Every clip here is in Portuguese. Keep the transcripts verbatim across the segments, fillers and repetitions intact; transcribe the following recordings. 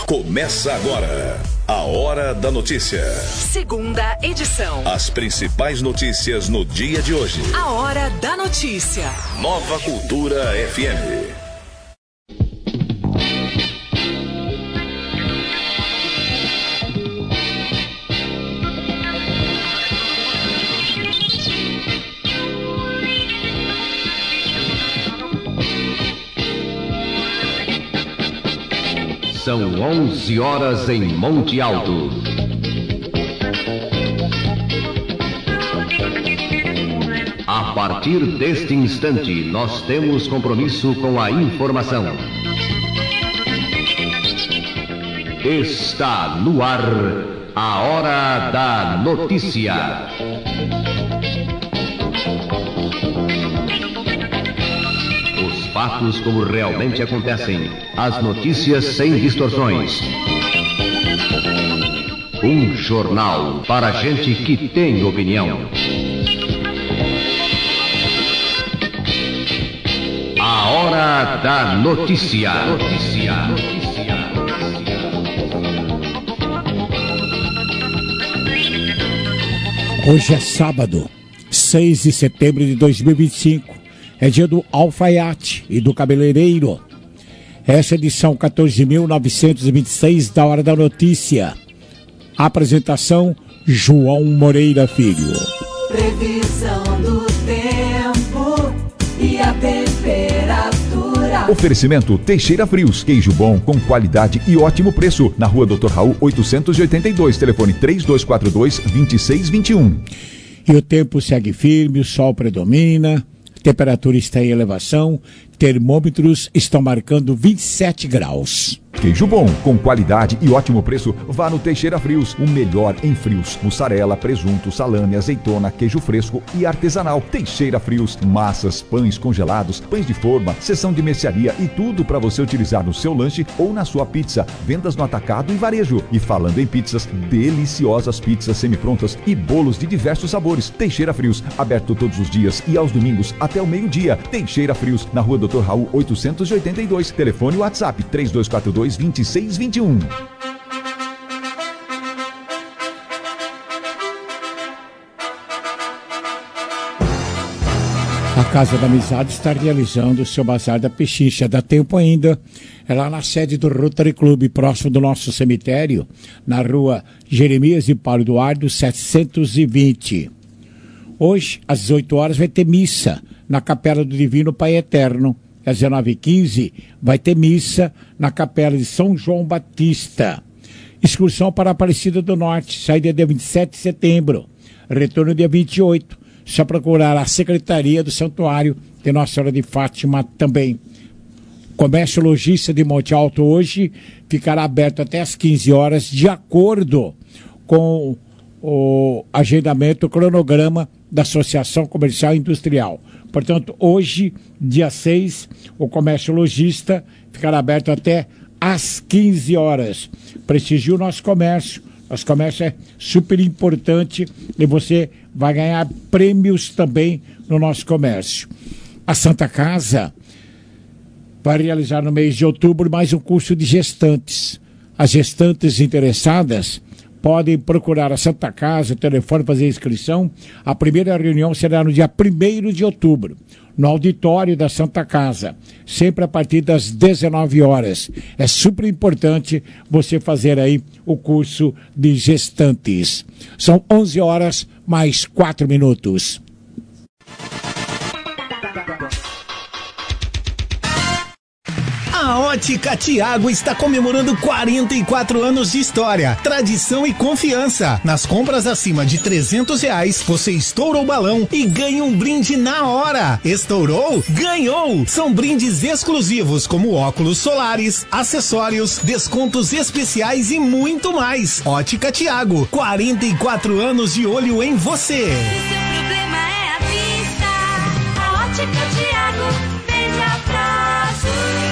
Começa agora a Hora da Notícia. Segunda edição. As principais notícias no dia de hoje. A Hora da Notícia. Nova Cultura F M. São onze horas em Monte Alto. A partir deste instante, nós temos compromisso com a informação. Está no ar a Hora da Notícia. Fatos como realmente acontecem. As notícias sem distorções. Um jornal para gente que tem opinião. A Hora da Notícia. Notícia. Notícia. Hoje é sábado, seis de setembro de dois mil e vinte e cinco. É dia do alfaiate e do cabeleireiro. Essa é a edição quatorze mil novecentos e vinte e seis da Hora da Notícia. Apresentação, João Moreira Filho. Previsão do tempo e a temperatura. Oferecimento Teixeira Frios, queijo bom com qualidade e ótimo preço. Na rua doutor Raul oitocentos e oitenta e dois, telefone três dois quatro dois, dois seis dois um. E o tempo segue firme, o sol predomina. A temperatura está em elevação, termômetros estão marcando vinte e sete graus. Queijo bom, com qualidade e ótimo preço, vá no Teixeira Frios, o melhor em frios. Mussarela, presunto, salame, azeitona, queijo fresco e artesanal. Teixeira Frios, massas, pães congelados, pães de forma, seção de mercearia e tudo para você utilizar no seu lanche ou na sua pizza. Vendas no atacado e varejo. E falando em pizzas, deliciosas pizzas semi-prontas e bolos de diversos sabores. Teixeira Frios, aberto todos os dias e aos domingos até o meio-dia. Teixeira Frios, na rua doutor Raul oitocentos e oitenta e dois, telefone e WhatsApp três dois quatro dois, dois seis dois um. A Casa da Amizade está realizando o seu Bazar da Pechincha. Dá tempo ainda. É lá na sede do Rotary Club, próximo do nosso cemitério, na rua Jeremias e Paulo Eduardo, setecentos e vinte. Hoje, às dezoito horas, vai ter missa na Capela do Divino Pai Eterno. Às dezenove e quinze, vai ter missa na Capela de São João Batista. Excursão para a Aparecida do Norte, saída dia vinte e sete de setembro, retorno dia vinte e oito. Só procurar a Secretaria do Santuário de Nossa Senhora de Fátima também. Comércio Logista de Monte Alto hoje ficará aberto até às quinze horas, de acordo com o agendamento, o cronograma da Associação Comercial e Industrial. Portanto, hoje, dia seis, o Comércio Logista ficará aberto até às quinze horas. Prestigie o nosso comércio. Nosso comércio é super importante e você vai ganhar prêmios também no nosso comércio. A Santa Casa vai realizar no mês de outubro mais um curso de gestantes. As gestantes interessadas podem procurar a Santa Casa, o telefone, fazer a inscrição. A primeira reunião será no dia primeiro de outubro, no auditório da Santa Casa, sempre a partir das dezenove horas. É super importante você fazer aí o curso de gestantes. São onze horas mais quatro minutos. A Ótica Tiago está comemorando quarenta e quatro anos de história, tradição e confiança. Nas compras acima de trezentos reais, você estoura o balão e ganha um brinde na hora. Estourou? Ganhou! São brindes exclusivos como óculos solares, acessórios, descontos especiais e muito mais. Ótica Tiago, quarenta e quatro anos de olho em você. Se seu problema é a vista, a Ótica Tiago vende a prazo.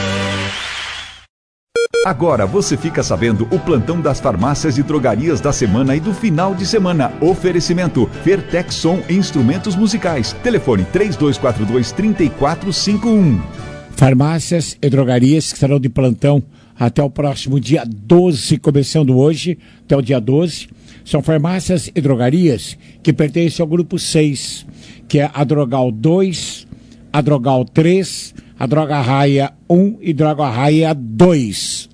Agora você fica sabendo o plantão das farmácias e drogarias da semana e do final de semana. Oferecimento Fertexson Instrumentos Musicais. Telefone três dois quatro dois, três quatro cinco um. Farmácias e drogarias que estarão de plantão até o próximo dia doze, começando hoje, até o dia doze. São farmácias e drogarias que pertencem ao grupo seis, que é a Drogal dois, a Drogal três, a Droga Raia um e Droga Raia dois.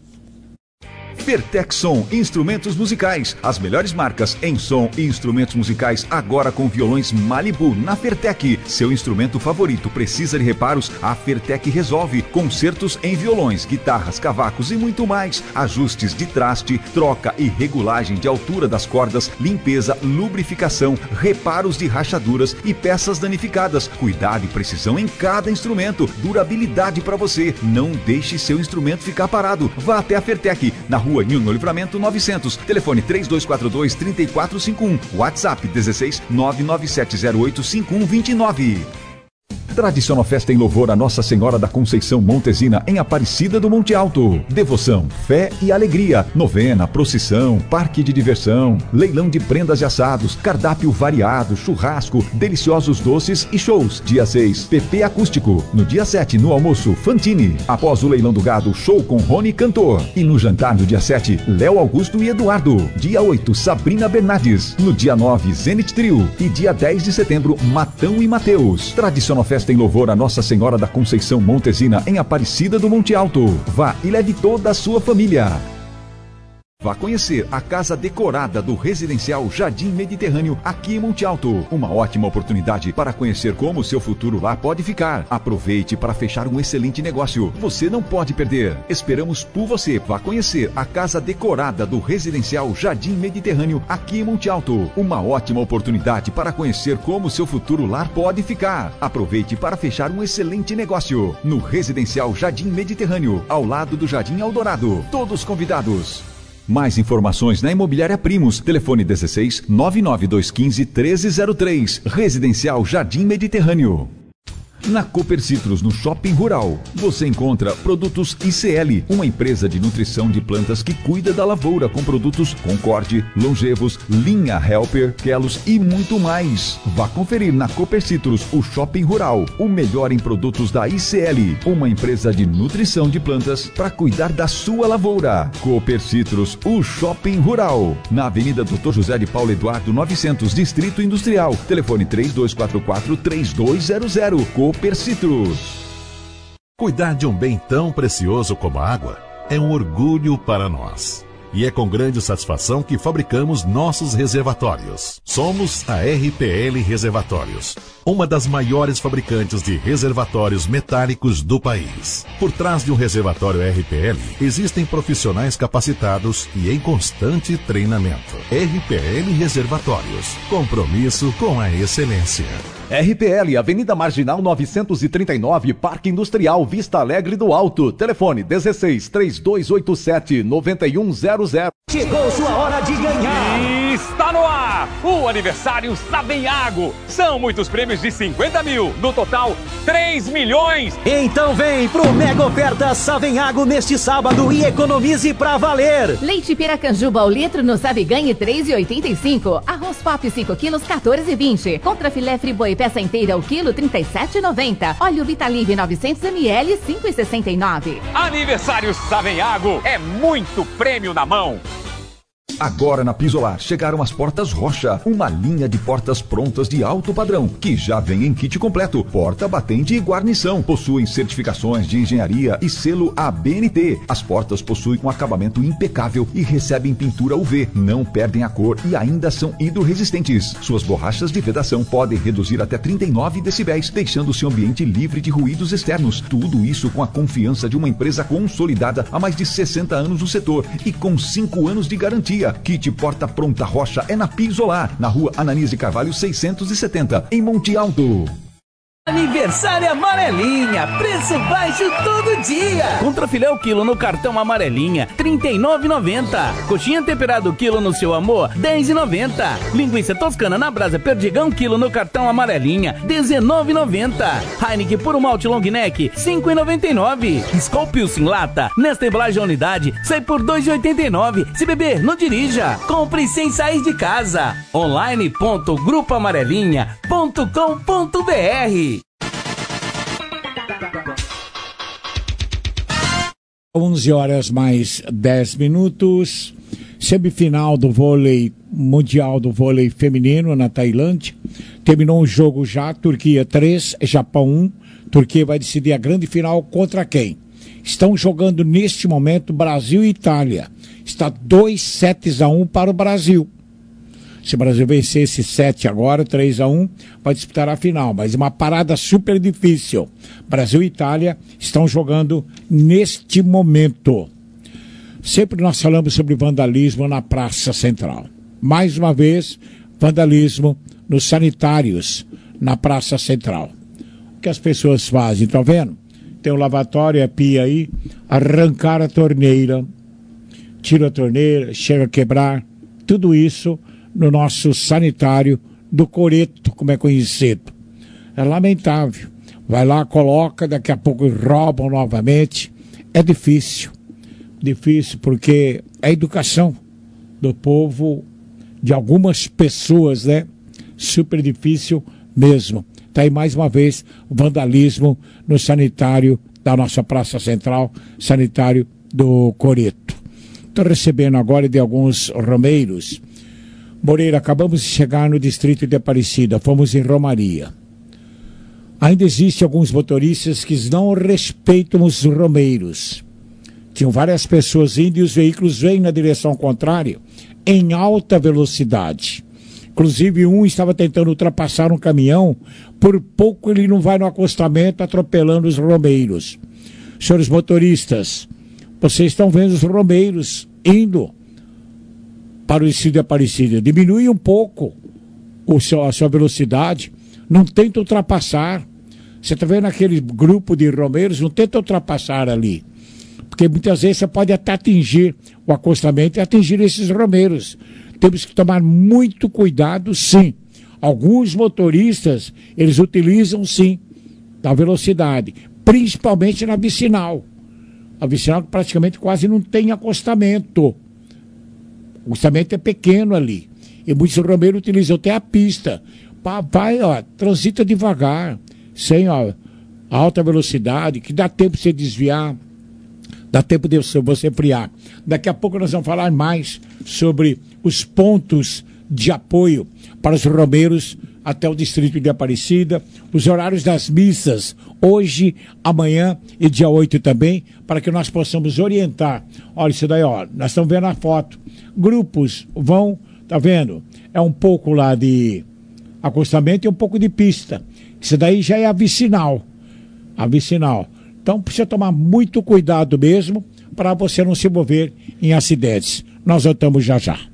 Pertexson Instrumentos Musicais, as melhores marcas em som e instrumentos musicais agora com violões Malibu na Fertec. Seu instrumento favorito precisa de reparos? A Fertec resolve. Concertos em violões, guitarras, cavacos e muito mais. Ajustes de traste, troca e regulagem de altura das cordas, limpeza, lubrificação, reparos de rachaduras e peças danificadas. Cuidado e precisão em cada instrumento. Durabilidade para você. Não deixe seu instrumento ficar parado. Vá até a Fertec, na rua Rua Nilo Livramento novecentos, telefone três dois quatro dois, três quatro cinco um, WhatsApp dezesseis, nove nove sete zero oito, cinco um dois nove. Tradicional festa em louvor a Nossa Senhora da Conceição Montesina em Aparecida do Monte Alto. Devoção, fé e alegria. Novena, procissão, parque de diversão, leilão de prendas e assados, cardápio variado, churrasco, deliciosos doces e shows. Dia seis, P P acústico. No dia sete, no almoço, Fantini. Após o leilão do gado, show com Rony Cantor. E no jantar no dia sete, Léo Augusto e Eduardo. Dia oito, Sabrina Bernardes. No dia nove, Zenit Trio. E dia dez de setembro, Matão e Mateus. Tradicional festa em louvor a Nossa Senhora da Conceição Montesina em Aparecida do Monte Alto. Vá e leve toda a sua família. Vá conhecer a casa decorada do residencial Jardim Mediterrâneo aqui em Monte Alto. Uma ótima oportunidade para conhecer como o seu futuro lá pode ficar. Aproveite para fechar um excelente negócio. Você não pode perder. Esperamos por você. Vá conhecer a casa decorada do residencial Jardim Mediterrâneo aqui em Monte Alto. Uma ótima oportunidade para conhecer como o seu futuro lar pode ficar. Aproveite para fechar um excelente negócio. No residencial Jardim Mediterrâneo, ao lado do Jardim Eldorado. Todos convidados. Mais informações na Imobiliária Primos. Telefone dezesseis, nove nove dois um cinco, um três zero três. Residencial Jardim Mediterrâneo. Na Cooper Citrus, no Shopping Rural, você encontra produtos I C L, uma empresa de nutrição de plantas que cuida da lavoura com produtos Concorde, Longevos, Linha Helper, Kelos e muito mais. Vá conferir na Cooper Citrus, o Shopping Rural, o melhor em produtos da I C L, uma empresa de nutrição de plantas para cuidar da sua lavoura. Cooper Citrus, o Shopping Rural, na Avenida doutor José de Paulo Eduardo novecentos, Distrito Industrial. Telefone três dois quatro quatro, três dois zero zero. Cooper Citrus. Cuidar de um bem tão precioso como a água é um orgulho para nós. E é com grande satisfação que fabricamos nossos reservatórios. Somos a R P L Reservatórios, uma das maiores fabricantes de reservatórios metálicos do país. Por trás de um reservatório R P L, existem profissionais capacitados e em constante treinamento. R P L Reservatórios, compromisso com a excelência. R P L, Avenida Marginal novecentos e trinta e nove, Parque Industrial Vista Alegre do Alto. Telefone dezesseis, três dois oito sete, nove um zero zero. Chegou sua hora de ganhar! Está no ar o aniversário Savenhago. São muitos prêmios de cinquenta mil, no total três milhões. Então vem pro Mega Oferta Savenhago neste sábado e economize pra valer. Leite Piracanjuba ao litro no Sabe Ganhe três reais e oitenta e cinco. Arroz Pop cinco quilos, quatorze reais e vinte. Contra filé Friboi peça inteira ao quilo, trinta e sete reais e noventa. Óleo Vitalive novecentos mililitros, cinco reais e sessenta e nove. Aniversário Savenhago é muito prêmio na mão. Agora na Pisolar chegaram as portas Rocha, uma linha de portas prontas de alto padrão, que já vem em kit completo, porta, batente e guarnição. Possuem certificações de engenharia e selo A B N T. As portas possuem um acabamento impecável e recebem pintura U V, não perdem a cor e ainda são hidrorresistentes. Suas borrachas de vedação podem reduzir até trinta e nove decibéis, deixando seu ambiente livre de ruídos externos. Tudo isso com a confiança de uma empresa consolidada há mais de sessenta anos no setor e com cinco anos de garantia. Kit Porta Pronta Rocha é na Pisolar, na rua Ananias de Carvalho seiscentos e setenta, em Monte Alto. Aniversário Amarelinha, preço baixo todo dia. Contra filé o quilo no cartão Amarelinha, trinta e nove reais e noventa centavos. Coxinha temperada o quilo no seu amor, dez reais e noventa centavos. Linguiça toscana na brasa Perdigão quilo no cartão Amarelinha, dezenove reais e noventa centavos. Heineken puro malte long neck, cinco reais e noventa e nove centavos. Skol Pilsen lata, nesta embalagem a unidade, sai por dois reais e oitenta e nove centavos. Se beber, não dirija. Compre sem sair de casa. online ponto grupo amarelinha ponto com ponto br onze horas mais dez minutos. Semifinal do vôlei mundial do vôlei feminino na Tailândia. Terminou um jogo já, Turquia três, Japão um. Turquia vai decidir a grande final contra quem? Estão jogando neste momento Brasil e Itália. Está dois sets a um para o Brasil. Se o Brasil vencer esse sete agora, três a um, vai disputar a final. Mas uma parada super difícil. Brasil e Itália estão jogando neste momento. Sempre nós falamos sobre vandalismo na Praça Central. Mais uma vez, vandalismo nos sanitários na Praça Central. O que as pessoas fazem, estão vendo? Tem um lavatório, a pia aí, arrancar a torneira, tira a torneira, chega a quebrar, tudo isso no nosso sanitário do Coreto, como é conhecido. É lamentável. Vai lá, coloca, daqui a pouco roubam novamente. É difícil. Difícil porque é a educação do povo, de algumas pessoas, né? Super difícil mesmo. Está aí mais uma vez o vandalismo no sanitário da nossa Praça Central, sanitário do Coreto. Estou recebendo agora de alguns romeiros. Moreira, acabamos de chegar no distrito de Aparecida, fomos em Romaria. Ainda existem alguns motoristas que não respeitam os romeiros. Tinham várias pessoas indo e os veículos vêm na direção contrária, em alta velocidade. Inclusive um estava tentando ultrapassar um caminhão, por pouco ele não vai no acostamento atropelando os romeiros. Senhores motoristas, vocês estão vendo os romeiros indo para o distrito de Aparecida. Diminui um pouco o seu, a sua velocidade, não tenta ultrapassar. Você está vendo aquele grupo de romeiros, não tenta ultrapassar ali. Porque muitas vezes você pode até atingir o acostamento e atingir esses romeiros. Temos que tomar muito cuidado, sim. Alguns motoristas, eles utilizam, sim, da velocidade, principalmente na vicinal. A vicinal praticamente quase não tem acostamento. O acostamento é pequeno ali. E muitos romeiros utilizam até a pista. Vai, ó, transita devagar, sem ó, alta velocidade, que dá tempo de você desviar. Dá tempo de você friar. Daqui a pouco nós vamos falar mais sobre os pontos de apoio para os romeiros até o distrito de Aparecida, os horários das missas, hoje, amanhã e dia oito também, para que nós possamos orientar. Olha isso daí, ó, nós estamos vendo a foto. Grupos vão, tá vendo? É um pouco lá de acostamento e um pouco de pista. Isso daí já é a vicinal. A vicinal. Então precisa tomar muito cuidado mesmo para você não se envolver em acidentes. Nós voltamos já já.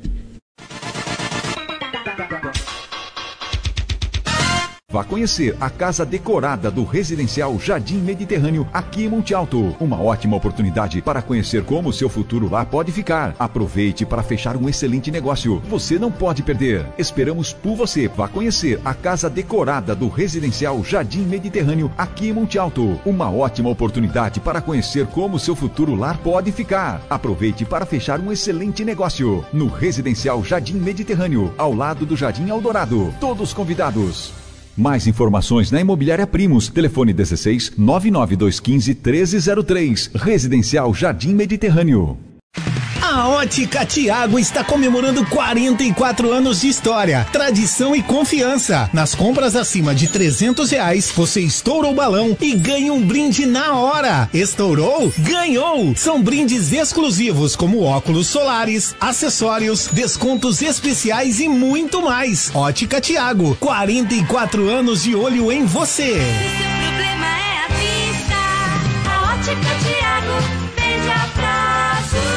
Vá conhecer a casa decorada do Residencial Jardim Mediterrâneo, aqui em Monte Alto. Uma ótima oportunidade para conhecer como o seu futuro lá pode ficar. Aproveite para fechar um excelente negócio. Você não pode perder. Esperamos por você. Vá conhecer a casa decorada do Residencial Jardim Mediterrâneo, aqui em Monte Alto. Uma ótima oportunidade para conhecer como o seu futuro lá pode ficar. Aproveite para fechar um excelente negócio. No Residencial Jardim Mediterrâneo, ao lado do Jardim Eldorado. Todos convidados. Mais informações na Imobiliária Primos. Telefone dezesseis, nove nove dois um cinco, treze zero três. Residencial Jardim Mediterrâneo. A Ótica Tiago está comemorando quarenta e quatro anos de história, tradição e confiança. Nas compras acima de trezentos reais, você estoura o balão e ganha um brinde na hora. Estourou? Ganhou! São brindes exclusivos como óculos solares, acessórios, descontos especiais e muito mais. Ótica Tiago, quarenta e quatro anos de olho em você. Se seu problema é a vista, a Ótica Tiago vende a prazo.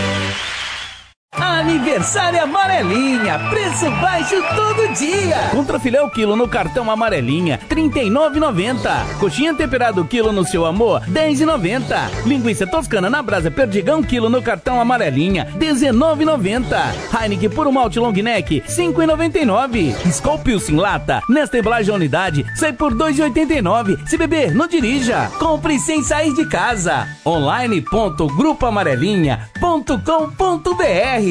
Aniversário Amarelinha, preço baixo todo dia. Contrafilé o quilo no cartão Amarelinha, trinta e nove reais e noventa centavos. Coxinha temperada o quilo no seu amor, dez reais e noventa centavos. Linguiça toscana na brasa Perdigão quilo no cartão Amarelinha, dezenove reais e noventa centavos. Heineken puro malte long neck, cinco reais e noventa e nove centavos. Skol Pilsen lata, nesta embalagem unidade, sai por dois reais e oitenta e nove centavos. Se beber, não dirija. Compre sem sair de casa. online ponto grupo amarelinha ponto com ponto br.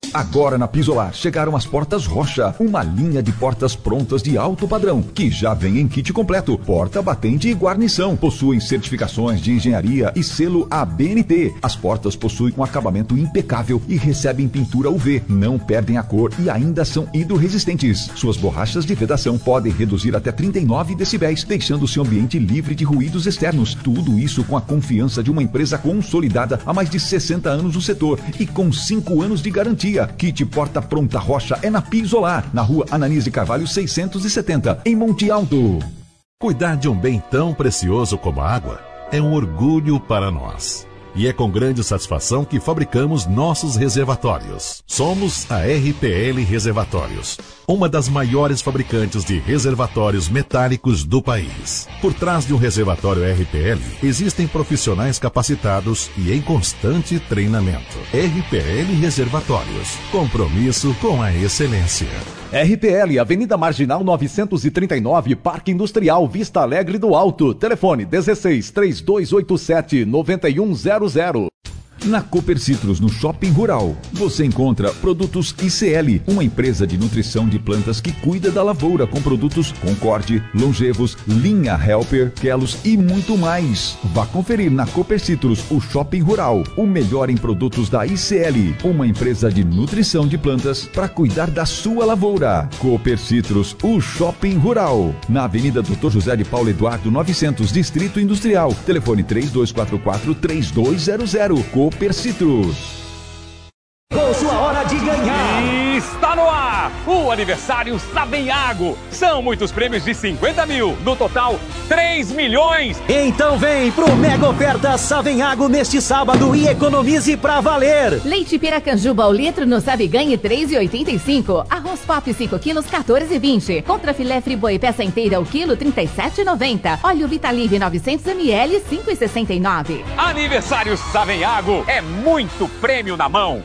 Agora na Pisolar chegaram as portas Rocha, uma linha de portas prontas de alto padrão, que já vem em kit completo, porta, batente e guarnição. Possuem certificações de engenharia e selo A B N T. As portas possuem um acabamento impecável e recebem pintura U V, não perdem a cor e ainda são hidrorresistentes. Suas borrachas de vedação podem reduzir até trinta e nove decibéis, deixando seu ambiente livre de ruídos externos. Tudo isso com a confiança de uma empresa consolidada há mais de sessenta anos no setor e com cinco anos de garantia. Kit Porta Pronta Rocha é na Pisolar, na rua Ananise Carvalho seiscentos e setenta, em Monte Alto. Cuidar de um bem tão precioso como a água é um orgulho para nós. E é com grande satisfação que fabricamos nossos reservatórios. Somos a R P L Reservatórios, uma das maiores fabricantes de reservatórios metálicos do país. Por trás de um reservatório R P L, existem profissionais capacitados e em constante treinamento. R P L Reservatórios, compromisso com a excelência. R P L, Avenida Marginal novecentos e trinta e nove, Parque Industrial, Vista Alegre do Alto. Telefone dezesseis, três dois oito sete, nove um zero zero. Na Cooper Citrus, no Shopping Rural, você encontra produtos I C L, uma empresa de nutrição de plantas que cuida da lavoura com produtos Concorde, Longevos, Linha Helper, Kelos e muito mais. Vá conferir na Cooper Citrus, o Shopping Rural, o melhor em produtos da I C L, uma empresa de nutrição de plantas para cuidar da sua lavoura. Cooper Citrus, o Shopping Rural, na Avenida doutor José de Paulo Eduardo novecentos, Distrito Industrial. Telefone três dois quatro quatro, três dois zero zero. Cooper Citrus. Com sua hora de ganhar. Está no ar o aniversário Savenhago. São muitos prêmios de cinquenta mil. No total, três milhões. Então vem pro Mega Oferta Savenhago neste sábado e economize pra valer. Leite Piracanjuba ao litro no Sabe Ganhe três reais e oitenta e cinco centavos. Arroz Pop cinco quilos quatorze reais e vinte centavos. Contra filé Friboi peça inteira o quilo trinta e sete reais e noventa centavos. Óleo Vitalive novecentos mililitros cinco reais e sessenta e nove centavos. Aniversário Savenhago é muito prêmio na mão.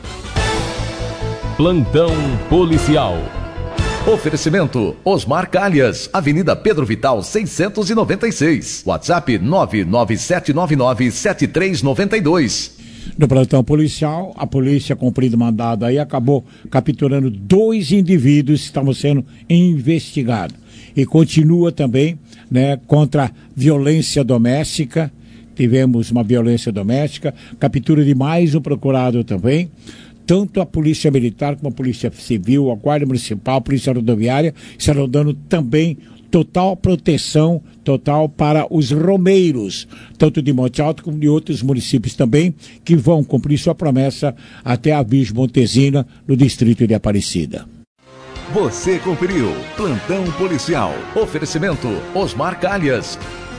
Plantão Policial. Oferecimento Osmar Calhas, Avenida Pedro Vital seiscentos e noventa e seis. WhatsApp nove nove sete nove nove sete três nove dois. No plantão policial, a polícia cumprindo mandado aí acabou capturando dois indivíduos que estavam sendo investigados. E continua também, né, contra a violência doméstica. Tivemos uma violência doméstica, captura de mais um procurado também. Tanto a Polícia Militar como a Polícia Civil, a Guarda Municipal, a Polícia Rodoviária estarão dando também total proteção, total para os romeiros, tanto de Monte Alto como de outros municípios também, que vão cumprir sua promessa até a Virgem Montezina, no distrito de Aparecida. Você conferiu Plantão Policial. Oferecimento Osmar Calhas.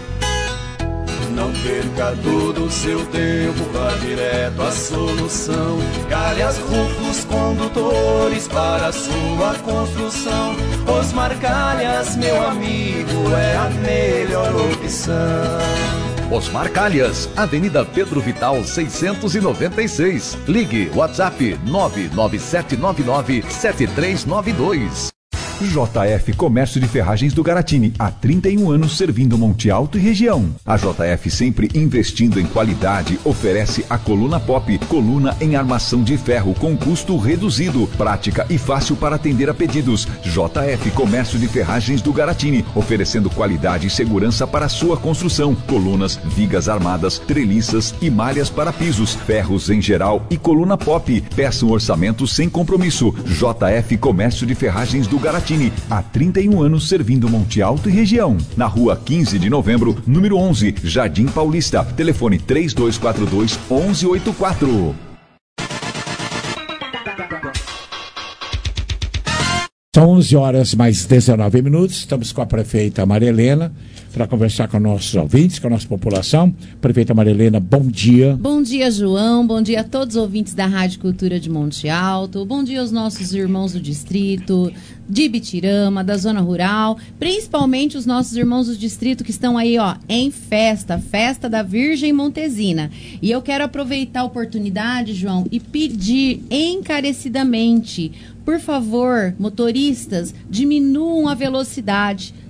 Não perca todo o seu tempo, vá direto à solução. Calhas Rufos Condutores para a sua construção. Osmar Calhas, meu amigo, é a melhor opção. Osmar Calhas, Avenida Pedro Vital seiscentos e noventa e seis. Ligue WhatsApp nove nove sete nove nove sete três nove dois. J F Comércio de Ferragens do Garatini, há trinta e um anos servindo Monte Alto e região. A J F, sempre investindo em qualidade, oferece a Coluna Pop, coluna em armação de ferro com custo reduzido, prática e fácil para atender a pedidos. J F Comércio de Ferragens do Garatini, oferecendo qualidade e segurança para a sua construção. Colunas, vigas armadas, treliças e malhas para pisos, ferros em geral e Coluna Pop. Peça um orçamento sem compromisso. J F Comércio de Ferragens do Garatini, há trinta e um anos servindo Monte Alto e região. Na rua quinze de novembro, número onze, Jardim Paulista. Telefone três dois quatro dois, onze oitenta e quatro. São onze horas mais dezenove minutos. Estamos com a prefeita Maria Helena para conversar com nossos ouvintes, com a nossa população. Prefeita Maria Helena, bom dia. Bom dia, João. Bom dia a todos os ouvintes da Rádio Cultura de Monte Alto. Bom dia aos nossos irmãos do distrito, de Bitirama, da zona rural, principalmente os nossos irmãos do distrito que estão aí, ó, em festa, festa da Virgem Montezina. E eu quero aproveitar a oportunidade, João, e pedir encarecidamente, por favor, motoristas, diminuam a velocidade.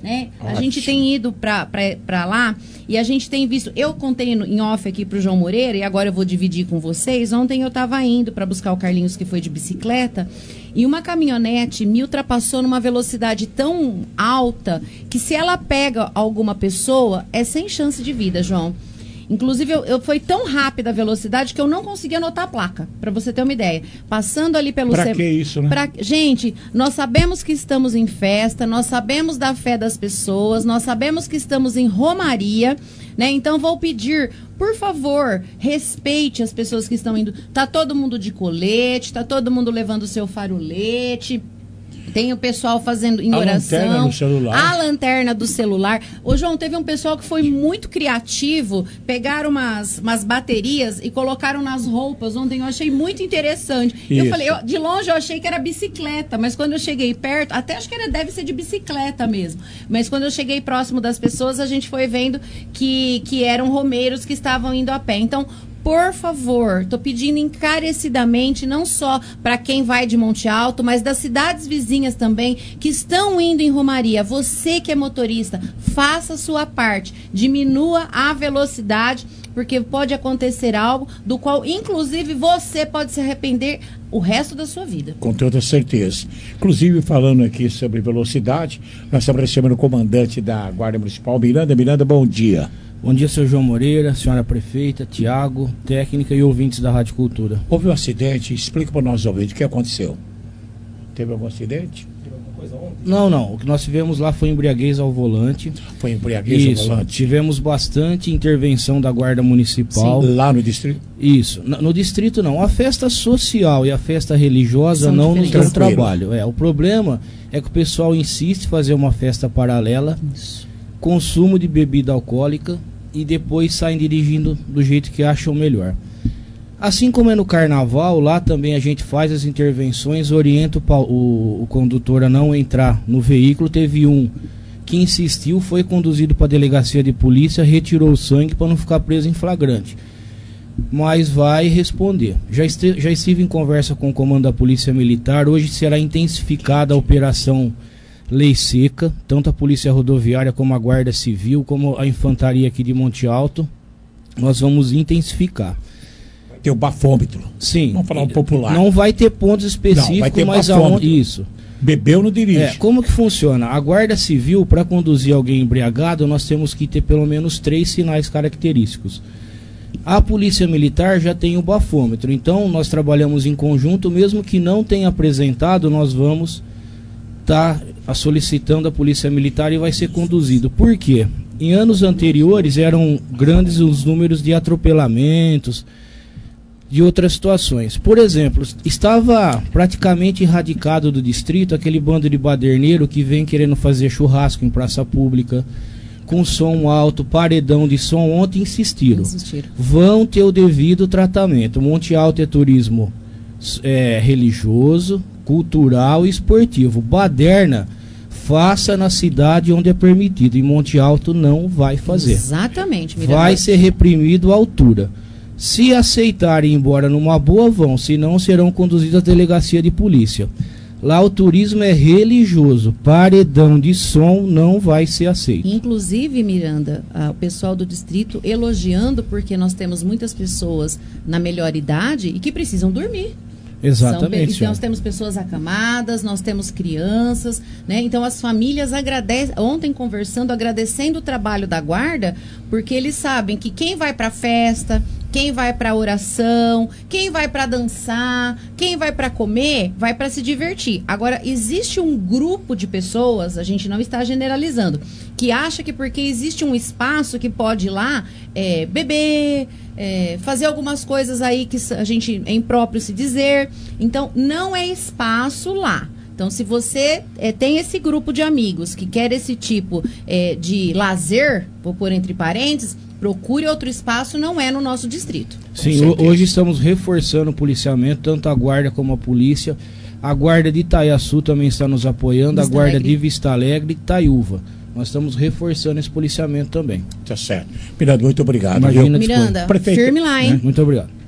né? A Ótimo. gente tem ido para lá e a gente tem visto, eu contei no, em off aqui pro João Moreira e agora eu vou dividir com vocês. Ontem eu estava indo para buscar o Carlinhos, que foi de bicicleta, e uma caminhonete me ultrapassou numa velocidade tão alta que se ela pega alguma pessoa, é sem chance de vida, João. Inclusive, eu, eu foi tão rápida a velocidade que eu não consegui anotar a placa, para você ter uma ideia. Passando ali pelo... Pra sem... que isso, né? Pra... Gente, nós sabemos que estamos em festa, nós sabemos da fé das pessoas, nós sabemos que estamos em romaria, né? Então, vou pedir, por favor, respeite as pessoas que estão indo. Tá todo mundo de colete, tá todo mundo levando o seu farolete. Tem o pessoal fazendo em a oração. Lanterna no celular. A lanterna do celular. Ô, João, teve um pessoal que foi muito criativo. Pegaram umas, umas baterias e colocaram nas roupas. Ontem eu achei muito interessante. Isso. Eu falei, eu, de longe eu achei que era bicicleta, mas quando eu cheguei perto, até acho que era, deve ser de bicicleta mesmo. Mas quando eu cheguei próximo das pessoas, a gente foi vendo que, que eram romeiros que estavam indo a pé. Então, por favor, estou pedindo encarecidamente, não só para quem vai de Monte Alto, mas das cidades vizinhas também, que estão indo em romaria. Você que é motorista, faça a sua parte, diminua a velocidade, porque pode acontecer algo do qual, inclusive, você pode se arrepender o resto da sua vida. Com toda certeza. Inclusive, falando aqui sobre velocidade, nós estamos recebendo o comandante da Guarda Municipal, Miranda. Miranda, bom dia. Bom dia, seu João Moreira, senhora prefeita, Tiago, técnica e ouvintes da Rádio Cultura. Houve um acidente, explica para nós ouvintes o que aconteceu. Teve algum acidente? Teve alguma coisa ontem? Não, não. O que nós tivemos lá foi embriaguez ao volante. Foi embriaguez Isso, ao volante? Tivemos bastante intervenção da Guarda Municipal. Sim, lá no distrito? Isso. No, no distrito não. A festa social e a festa religiosa São não nos dão Tranquilo. trabalho. É, o problema é que o pessoal insiste em fazer uma festa paralela, Isso. consumo de bebida alcoólica e depois saem dirigindo do jeito que acham melhor. Assim como é no carnaval, lá também a gente faz as intervenções, orienta o, o, o condutor a não entrar no veículo. Teve um que insistiu, foi conduzido para a delegacia de polícia, retirou o sangue para não ficar preso em flagrante. Mas vai responder. Já, este, já estive em conversa com o comando da Polícia Militar. Hoje será intensificada a operação Lei Seca, tanto a Polícia Rodoviária como a Guarda Civil, como a Infantaria aqui de Monte Alto. Nós vamos intensificar. Vai ter o bafômetro. Sim. Vamos falar o popular. Não vai ter pontos específicos, não, vai ter mas bafômetro. aonde isso. Bebeu, não dirige. É, como que funciona? A Guarda Civil, para conduzir alguém embriagado, nós temos que ter pelo menos três sinais característicos. A Polícia Militar já tem o bafômetro, então nós trabalhamos em conjunto, mesmo que não tenha apresentado, nós vamos estar tá solicitando a Polícia Militar e vai ser conduzido. Por quê? Em anos anteriores eram grandes os números de atropelamentos, de outras situações. Por exemplo, estava praticamente erradicado do distrito aquele bando de baderneiro que vem querendo fazer churrasco em praça pública, com som alto, paredão de som. Ontem insistiram. Insistiram. Vão ter o devido tratamento. Monte Alto é turismo é, religioso, cultural e esportivo. Baderna, faça na cidade onde é permitido. Em Monte Alto não vai fazer. Exatamente. Miranda. Vai ser reprimido à altura. Se aceitarem ir embora numa boa, vão. Se não, serão conduzidos à delegacia de polícia. Lá o turismo é religioso. Paredão de som não vai ser aceito. Inclusive, Miranda, ah, o pessoal do distrito elogiando, porque nós temos muitas pessoas na melhor idade e que precisam dormir. Exatamente. São, então, nós temos pessoas acamadas, nós temos crianças, né? Então as famílias agradecem, ontem conversando, agradecendo o trabalho da guarda, porque eles sabem que quem vai para festa, quem vai para oração, quem vai para dançar, quem vai para comer, vai para se divertir. Agora, existe um grupo de pessoas, a gente não está generalizando, que acha que porque existe um espaço que pode ir lá é, beber, é, fazer algumas coisas aí que a gente é impróprio se dizer. Então, não é espaço lá. Então, se você é, tem esse grupo de amigos que quer esse tipo é, de lazer, vou pôr entre parênteses, procure outro espaço, não é no nosso distrito. Sim, hoje estamos reforçando o policiamento, tanto a guarda como a polícia. A guarda de Itaiaçu também está nos apoiando, Vista a guarda Alegre. de Vista Alegre e Itaiúva. Nós estamos reforçando esse policiamento também. Tá certo. Miranda, muito obrigado. Imagina, Miranda, Prefeito, firme lá, hein? Né? Muito obrigado.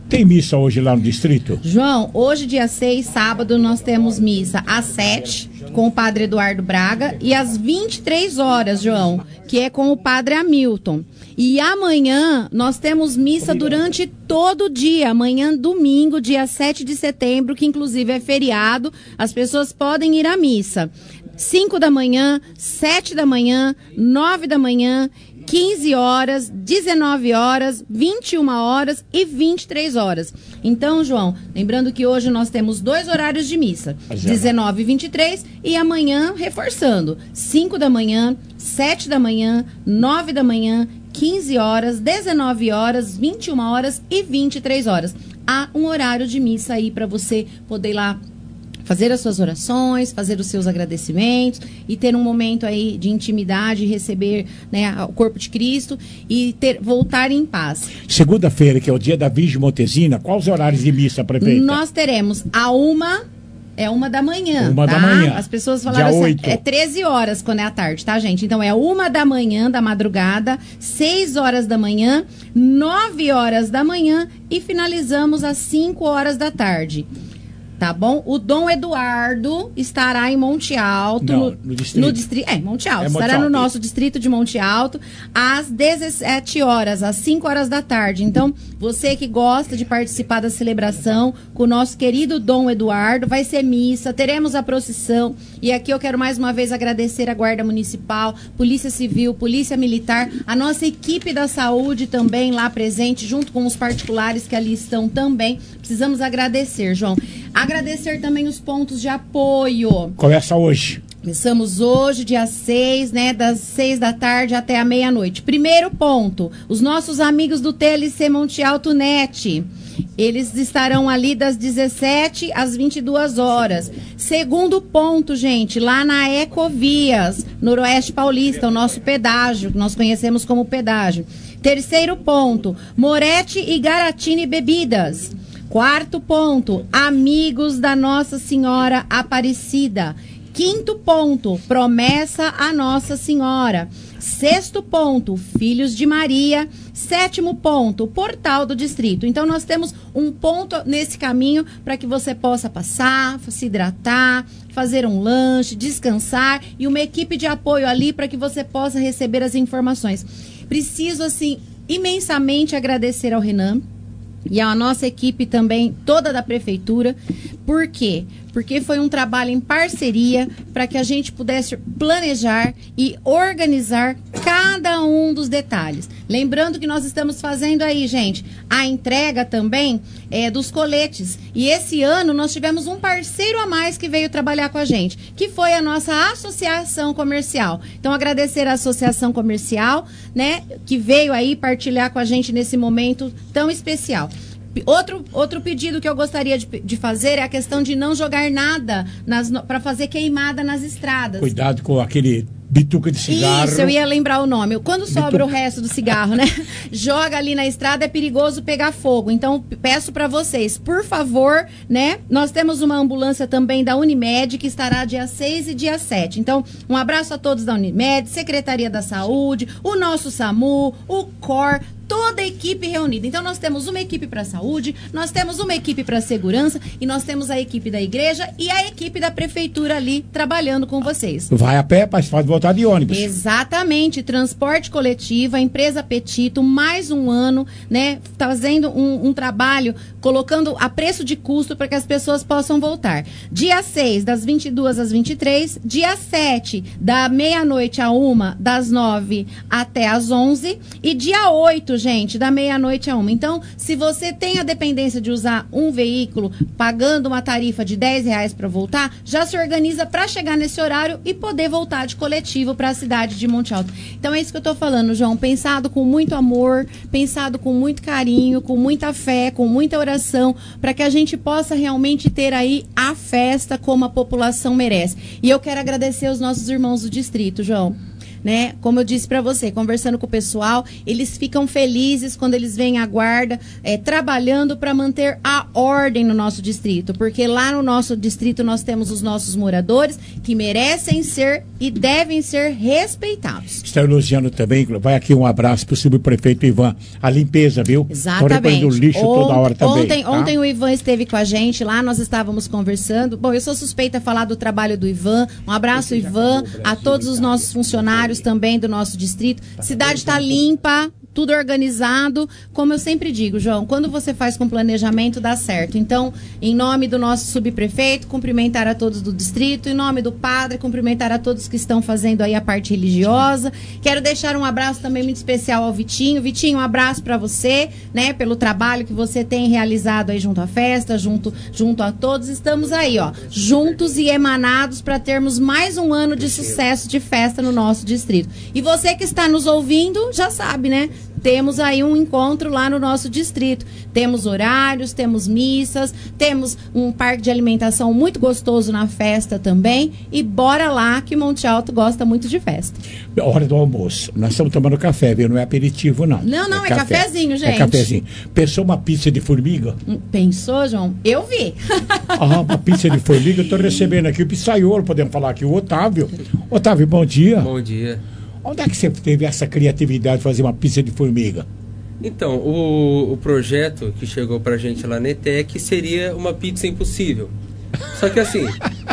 Tem missa hoje lá no distrito? João, hoje, dia seis, sábado, nós temos missa às sete, com o padre Eduardo Braga, e às vinte e três horas, João, que é com o padre Hamilton. E amanhã nós temos missa durante todo o dia. Amanhã, domingo, dia sete de setembro, que inclusive é feriado, as pessoas podem ir à missa. cinco da manhã, sete da manhã, nove da manhã, quinze horas, dezenove horas, vinte e uma horas e vinte e três horas. Então, João, lembrando que hoje nós temos dois horários de missa, dezenove e vinte e três, e amanhã, reforçando, cinco da manhã, sete da manhã, nove da manhã, quinze horas, dezenove horas, vinte e uma horas e vinte e três horas. Há um horário de missa aí para você poder ir lá fazer as suas orações, fazer os seus agradecimentos e ter um momento aí de intimidade, receber, né, o corpo de Cristo e ter, voltar em paz. Segunda-feira, que é o dia da Virgem Montesina, quais os horários de missa, prefeita? Nós teremos a uma... É uma da manhã, Uma tá? da manhã. As pessoas falaram Dia assim, oito. é treze horas quando é à tarde, tá, gente? Então é uma da manhã, da madrugada, seis horas da manhã, nove horas da manhã e finalizamos às cinco horas da tarde. Tá bom? O Dom Eduardo estará em Monte Alto. Não, no, no distrito. No distri é, Monte Alto. É Monte estará Alto, no isso. nosso distrito de Monte Alto às dezessete horas, às cinco horas da tarde. Então, você que gosta de participar da celebração com o nosso querido Dom Eduardo, vai ser missa, teremos a procissão. E aqui eu quero mais uma vez agradecer a Guarda Municipal, Polícia Civil, Polícia Militar, a nossa equipe da saúde também lá presente, junto com os particulares que ali estão também. Precisamos agradecer, João. Agradecer também os pontos de apoio. Começa hoje. Começamos hoje, dia seis, né, das seis da tarde até a meia-noite. Primeiro ponto, os nossos amigos do T L C Monte Alto Net. Eles estarão ali das dezessete às vinte e duas horas. Segundo ponto, gente, lá na Ecovias, Noroeste Paulista, o nosso pedágio, que nós conhecemos como pedágio. Terceiro ponto, Moretti e Garatini Bebidas. Quarto ponto, amigos da Nossa Senhora Aparecida. Quinto ponto, promessa à Nossa Senhora. Sexto ponto, Filhos de Maria. Sétimo ponto, Portal do Distrito. Então, nós temos um ponto nesse caminho para que você possa passar, se hidratar, fazer um lanche, descansar e uma equipe de apoio ali para que você possa receber as informações. Preciso, assim, imensamente agradecer ao Renan e a nossa equipe também, toda da prefeitura. Por quê? Porque foi um trabalho em parceria para que a gente pudesse planejar e organizar cada um dos detalhes. Lembrando que nós estamos fazendo aí, gente, a entrega também é, dos coletes. E esse ano nós tivemos um parceiro a mais que veio trabalhar com a gente, que foi a nossa associação comercial. Então, agradecer à associação comercial, né, que veio aí partilhar com a gente nesse momento tão especial. Outro, outro pedido que eu gostaria de, de fazer é a questão de não jogar nada para fazer queimada nas estradas. Cuidado com aquele bituca de cigarro. Isso, eu ia lembrar o nome. Quando sobra Bituca. o resto do cigarro, né? Joga ali na estrada, é perigoso pegar fogo. Então, peço para vocês, por favor, né? Nós temos uma ambulância também da Unimed, que estará dia seis e dia sete. Então, um abraço a todos da Unimed, Secretaria da Saúde, o nosso SAMU, o C O R, toda a equipe reunida. Então, nós temos uma equipe para saúde, nós temos uma equipe para segurança e nós temos a equipe da igreja e a equipe da prefeitura ali trabalhando com vocês. Vai a pé, mas pode voltar de ônibus. Exatamente, transporte coletivo, a empresa Petito, mais um ano, né, fazendo um, um trabalho, colocando a preço de custo para que as pessoas possam voltar. Dia seis, das vinte e duas às vinte e três, dia sete, da meia-noite a uma, das nove até às onze, e dia oito, gente, da meia-noite a uma. Então, se você tem a dependência de usar um veículo, pagando uma tarifa de dez reais para voltar, já se organiza para chegar nesse horário e poder voltar de coletivo para a cidade de Monte Alto. Então, é isso que eu estou falando, João. Pensado com muito amor, pensado com muito carinho, com muita fé, com muita oração, para que a gente possa realmente ter aí a festa como a população merece. E eu quero agradecer os nossos irmãos do distrito, João. né? Como eu disse para você, conversando com o pessoal, eles ficam felizes quando eles veem a guarda é, trabalhando para manter a ordem no nosso distrito, porque lá no nosso distrito nós temos os nossos moradores que merecem ser e devem ser respeitados. Está elogiando também, vai aqui um abraço para o subprefeito Ivan, a limpeza, viu? Exatamente. O lixo ontem, toda hora também. Ontem, tá? ontem o Ivan esteve com a gente lá, nós estávamos conversando. Bom, eu sou suspeita a falar do trabalho do Ivan. Um abraço, Ivan, a todos os nossos funcionários também do nosso distrito. Cidade está limpa, tudo organizado. Como eu sempre digo, João, quando você faz com planejamento, dá certo. Então, em nome do nosso subprefeito, cumprimentar a todos do distrito, em nome do padre, cumprimentar a todos que estão fazendo aí a parte religiosa. Quero deixar um abraço também muito especial ao Vitinho. Vitinho, um abraço para você, né, pelo trabalho que você tem realizado aí junto à festa, junto, junto a todos. Estamos aí, ó, juntos e emanados para termos mais um ano de sucesso de festa no nosso distrito. E você que está nos ouvindo, já sabe, né? Temos aí um encontro lá no nosso distrito. Temos horários, temos missas, temos um parque de alimentação muito gostoso na festa também. E bora lá, que Monte Alto gosta muito de festa. Hora do almoço. Nós estamos tomando café, viu? Não é aperitivo, não. Não, não, é, é café. cafezinho, gente. É cafezinho. Pensou uma pizza de formiga? Pensou, João? Eu vi. Ah, uma pizza de formiga. Eu estou recebendo aqui o pizzaiolo, podemos falar aqui, o Otávio. Otávio, bom dia. Bom dia. Onde é que você teve essa criatividade de fazer uma pizza de formiga? Então, o, o projeto que chegou pra gente lá na E T E C seria uma pizza impossível. Só que assim...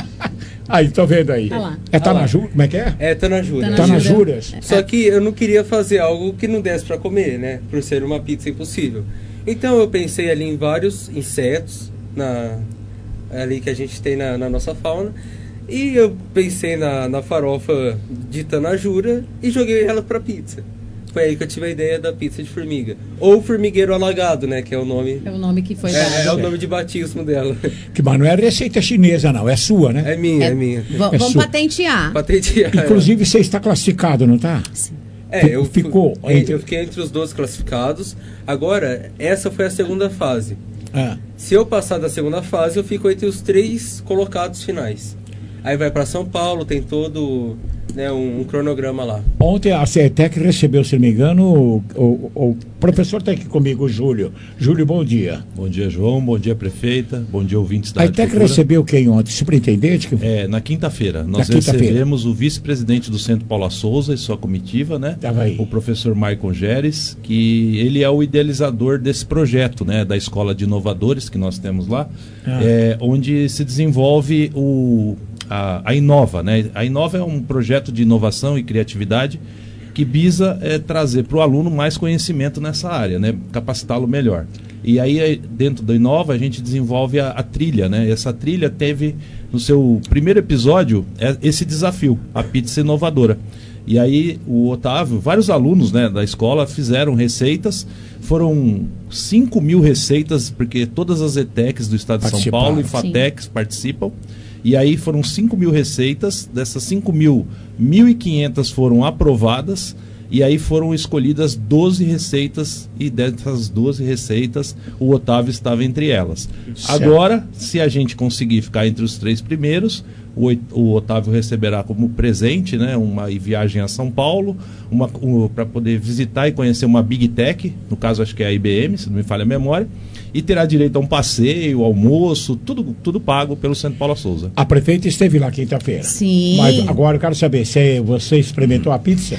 Aí, tô vendo aí. Tá lá. É Tanajura? Como é que é? É Tanajura. Tanajuras. Só que eu não queria fazer algo que não desse pra comer, né? Por ser uma pizza impossível. Então eu pensei ali em vários insetos na, ali que a gente tem na, na nossa fauna. E eu pensei na, na farofa de Tanajura e joguei ela pra pizza. Foi aí que eu tive a ideia da pizza de formiga. Ou formigueiro alagado, né? Que é o nome... É o nome que foi é, dado. É o nome de batismo dela. Que, mas não é receita chinesa, não. É sua, né? É minha, é, é minha. V é vamos sua. patentear. Patentear. Inclusive, você está classificado, não está? Sim. É, eu, Ficou fui, entre... eu fiquei entre os doze classificados. Agora, essa foi a segunda fase. Ah. Se eu passar da segunda fase, eu fico entre os três colocados finais. Aí vai para São Paulo, tem todo, né, um, um cronograma lá. Ontem a C E T E C recebeu, se não me engano, o, o, o professor está aqui comigo, o Júlio. Júlio, bom dia. Bom dia, João. Bom dia, prefeita. Bom dia, ouvintes da A E T E C recebeu quem ontem? Superintendente? Que... É, na quinta-feira. Nós na quinta-feira. recebemos o vice-presidente do Centro Paula Souza e sua comitiva, né? Tava aí. O professor Maicon Geres, que ele é o idealizador desse projeto, né? Da Escola de Inovadores que nós temos lá, ah. é, onde se desenvolve o... A, a Inova, né? A Inova é um projeto de inovação e criatividade que visa é, trazer para o aluno mais conhecimento nessa área, né? Capacitá-lo melhor. E aí, dentro da Inova, a gente desenvolve a, a trilha, né? Essa trilha teve, no seu primeiro episódio, é, esse desafio, a pizza inovadora. E aí, o Otávio, vários alunos, né, da escola fizeram receitas, foram cinco mil receitas, porque todas as E T E Cs do estado de São Paulo e FATECs participam. E aí foram cinco mil receitas, dessas cinco mil, mil e quinhentas foram aprovadas, e aí foram escolhidas doze receitas, e dessas doze receitas, o Otávio estava entre elas. Certo. Agora, se a gente conseguir ficar entre os três primeiros, o, o Otávio receberá como presente, né, uma viagem a São Paulo, uma, um, para poder visitar e conhecer uma Big Tech, no caso acho que é a I B M, se não me falha a memória, e terá direito a um passeio, almoço, tudo, tudo pago pelo Centro Paula Souza. A prefeita esteve lá quinta-feira. Sim. Mas agora eu quero saber, se você experimentou a pizza?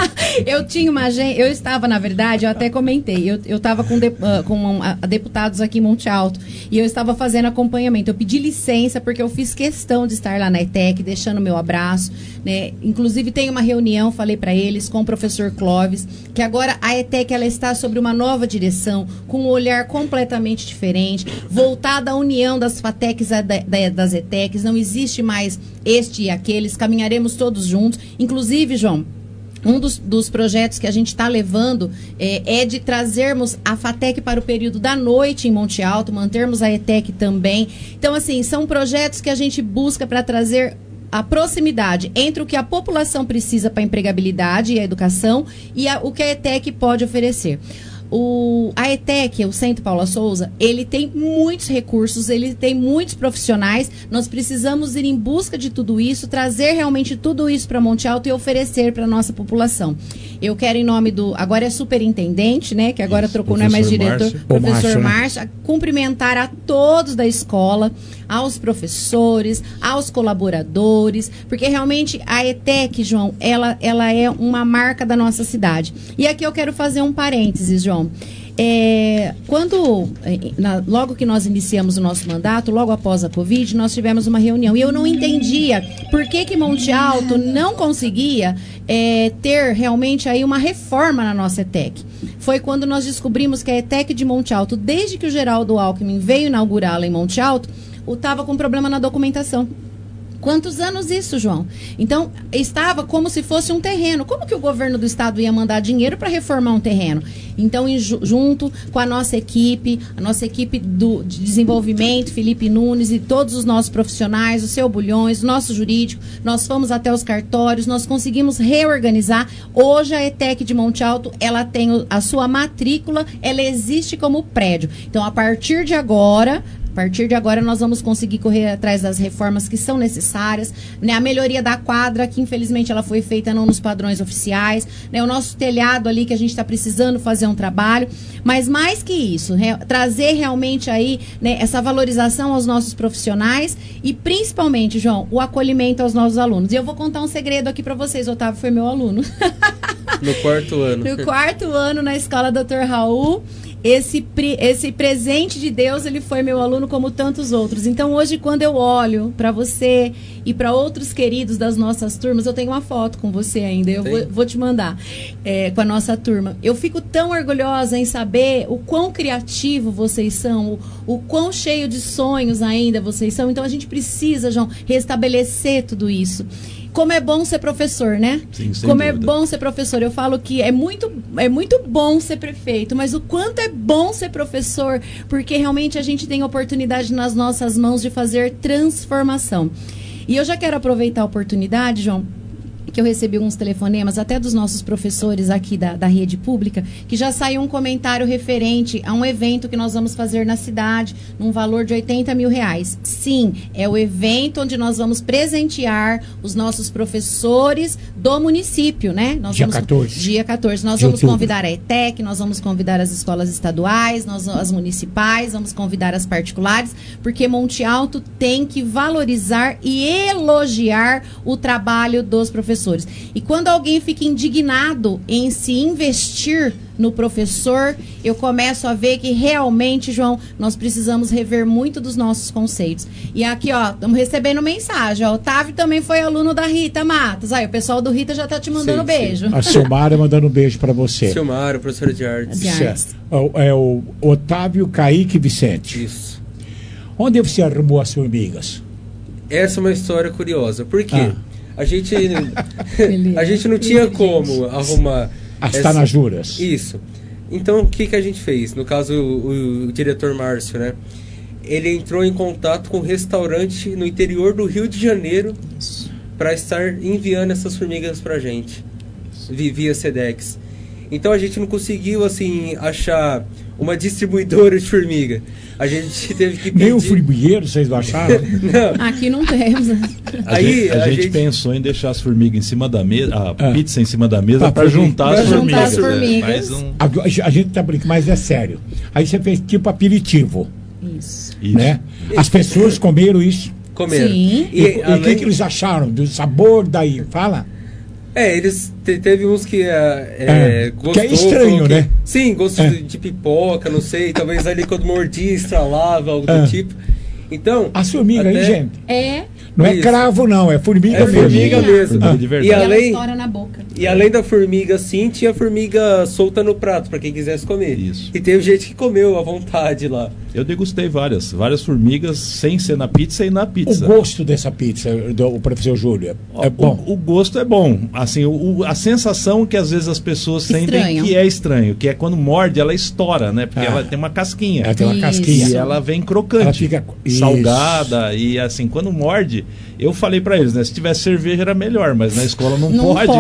Eu tinha uma agenda, eu estava, na verdade, eu até comentei, eu, eu estava com, de, uh, com um, uh, deputados aqui em Monte Alto, e eu estava fazendo acompanhamento. Eu pedi licença, porque eu fiz questão de estar lá na E T E C, deixando meu abraço, né? Inclusive, tem uma reunião, falei para eles, com o professor Clóvis, que agora a E T E C ela está sobre uma nova direção, com um olhar completamente diferente, voltada à união das FATECs e das E T E Cs. Não existe mais este e aqueles, caminharemos todos juntos. Inclusive, João, um dos, dos projetos que a gente está levando é, é de trazermos a FATEC para o período da noite em Monte Alto, mantermos a E T E C também. Então, assim, são projetos que a gente busca para trazer a proximidade entre o que a população precisa para a empregabilidade e a educação e a, o que a E T E C pode oferecer. O, a ETEC, o Centro Paula Souza, ele tem muitos recursos, ele tem muitos profissionais. Nós precisamos ir em busca de tudo isso, trazer realmente tudo isso para Monte Alto e oferecer para a nossa população. Eu quero, em nome do... Agora é superintendente, né? Que agora isso, trocou, não é mais diretor. Márcio. Professor Márcio. Né? Cumprimentar a todos da escola, aos professores, aos colaboradores, porque realmente a ETEC, João, ela, ela é uma marca da nossa cidade. E aqui eu quero fazer um parênteses, João. É, quando, na, logo que nós iniciamos o nosso mandato, logo após a Covid, nós tivemos uma reunião e eu não entendia por que que Monte Alto não conseguia é, ter realmente aí uma reforma na nossa ETEC. Foi quando nós descobrimos que a ETEC de Monte Alto, desde que o Geraldo Alckmin veio inaugurá-la em Monte Alto, estava com problema na documentação. Quantos anos isso, João? Então, estava como se fosse um terreno. Como que o governo do estado ia mandar dinheiro para reformar um terreno? Então, em, junto com a nossa equipe, a nossa equipe do, de desenvolvimento, Felipe Nunes e todos os nossos profissionais, o seu Bulhões, o nosso jurídico, nós fomos até os cartórios, nós conseguimos reorganizar. Hoje, a ETEC de Monte Alto, ela tem a sua matrícula, ela existe como prédio. Então, a partir de agora... A partir de agora, nós vamos conseguir correr atrás das reformas que são necessárias, né? A melhoria da quadra, que infelizmente ela foi feita não nos padrões oficiais, né? O nosso telhado ali, que a gente está precisando fazer um trabalho, mas mais que isso, re- trazer realmente aí, né, essa valorização aos nossos profissionais e principalmente, João, o acolhimento aos nossos alunos. E eu vou contar um segredo aqui para vocês, o Otávio foi meu aluno. No quarto ano. No quarto ano, na escola doutor Raul. Esse, esse presente de Deus, ele foi meu aluno como tantos outros. Então, hoje, quando eu olho para você e para outros queridos das nossas turmas, eu tenho uma foto com você ainda, eu vou, vou te mandar, é, com a nossa turma. Eu fico tão orgulhosa em saber o quão criativo vocês são, o, o quão cheio de sonhos ainda vocês são. Então, a gente precisa, João, restabelecer tudo isso. Como é bom ser professor, né? Sim, sem Como dúvida. é bom ser professor. Eu falo que é muito, é muito bom ser prefeito, mas o quanto é bom ser professor, porque realmente a gente tem oportunidade nas nossas mãos de fazer transformação. E eu já quero aproveitar a oportunidade, João, que eu recebi alguns telefonemas, até dos nossos professores aqui da, da rede pública, que já saiu um comentário referente a um evento que nós vamos fazer na cidade, num valor de oitenta mil reais. Sim, é o evento onde nós vamos presentear os nossos professores do município, né? Nós dia vamos, quatorze. Dia quatorze. Nós De vamos outubro. convidar a ETEC, nós vamos convidar as escolas estaduais, nós, as municipais, vamos convidar as particulares, porque Monte Alto tem que valorizar e elogiar o trabalho dos professores. E quando alguém fica indignado em se investir no professor, eu começo a ver que realmente, João, nós precisamos rever muito dos nossos conceitos. E aqui, ó, estamos recebendo mensagem. Ó, Otávio também foi aluno da Rita Matos. Aí, o pessoal do Rita já tá te mandando Sim, beijo. A Silmara mandando um beijo para você. Silmara, professora de artes. De artes. É, é o Otávio Kaique Vicente. Isso. Onde você arrumou as formigas? Essa é uma história curiosa. Por quê? Ah. A gente, a gente não tinha como arrumar... Ah, está nas juras. Isso. Então, o que, que a gente fez? No caso, o, o diretor Márcio, né? Ele entrou em contato com um restaurante no interior do Rio de Janeiro para estar enviando essas formigas para a gente, via Sedex. Então, a gente não conseguiu, assim, achar uma distribuidora de formiga. A gente teve que pedir... Nem o formigueiro, vocês não acharam? Não. Aqui não temos. A, Aí, gente, a, a gente gente- pensou em deixar as formigas em cima da mesa, a Ah. pizza em cima da mesa Tá, para pra juntar, pra as juntar formigas. as né? formigas. Mas não- A, a gente tá brincando, mas é sério. Aí você fez tipo aperitivo, Isso. Isso. né? As pessoas comeram isso. Comeram. Sim. E o que, além- que eles acharam do sabor daí? Fala. É, eles te- teve uns que é, é, É, gostou, que é estranho, falou que- né? Sim, gostou É. de, de pipoca, não sei, talvez ali quando mordia, estralava, algo É. do tipo. Então, As formigas aí, até- gente. É. Não é Isso. cravo, não, é formiga É mesmo. formiga mesmo. Formiga de verdade. E E ela além, estoura na boca. e além da formiga, assim, tinha formiga solta no prato, pra quem quisesse comer. Isso. E teve gente que comeu à vontade lá. Eu degustei várias, várias formigas sem ser na pizza e na O pizza. gosto dessa pizza do professor Júlio Ó, é bom. O, o gosto é bom. Assim, o, o- a sensação que às vezes as pessoas sentem Estranho. que é estranho, que é quando morde, ela estoura, né? Porque Ah. ela tem uma casquinha. Ela tem uma Isso. casquinha. E ela vem crocante, Ela fica- Isso. salgada, e assim, quando morde, eu falei pra eles, né? Se tivesse cerveja era melhor, mas na escola não, Não pode, né? pode.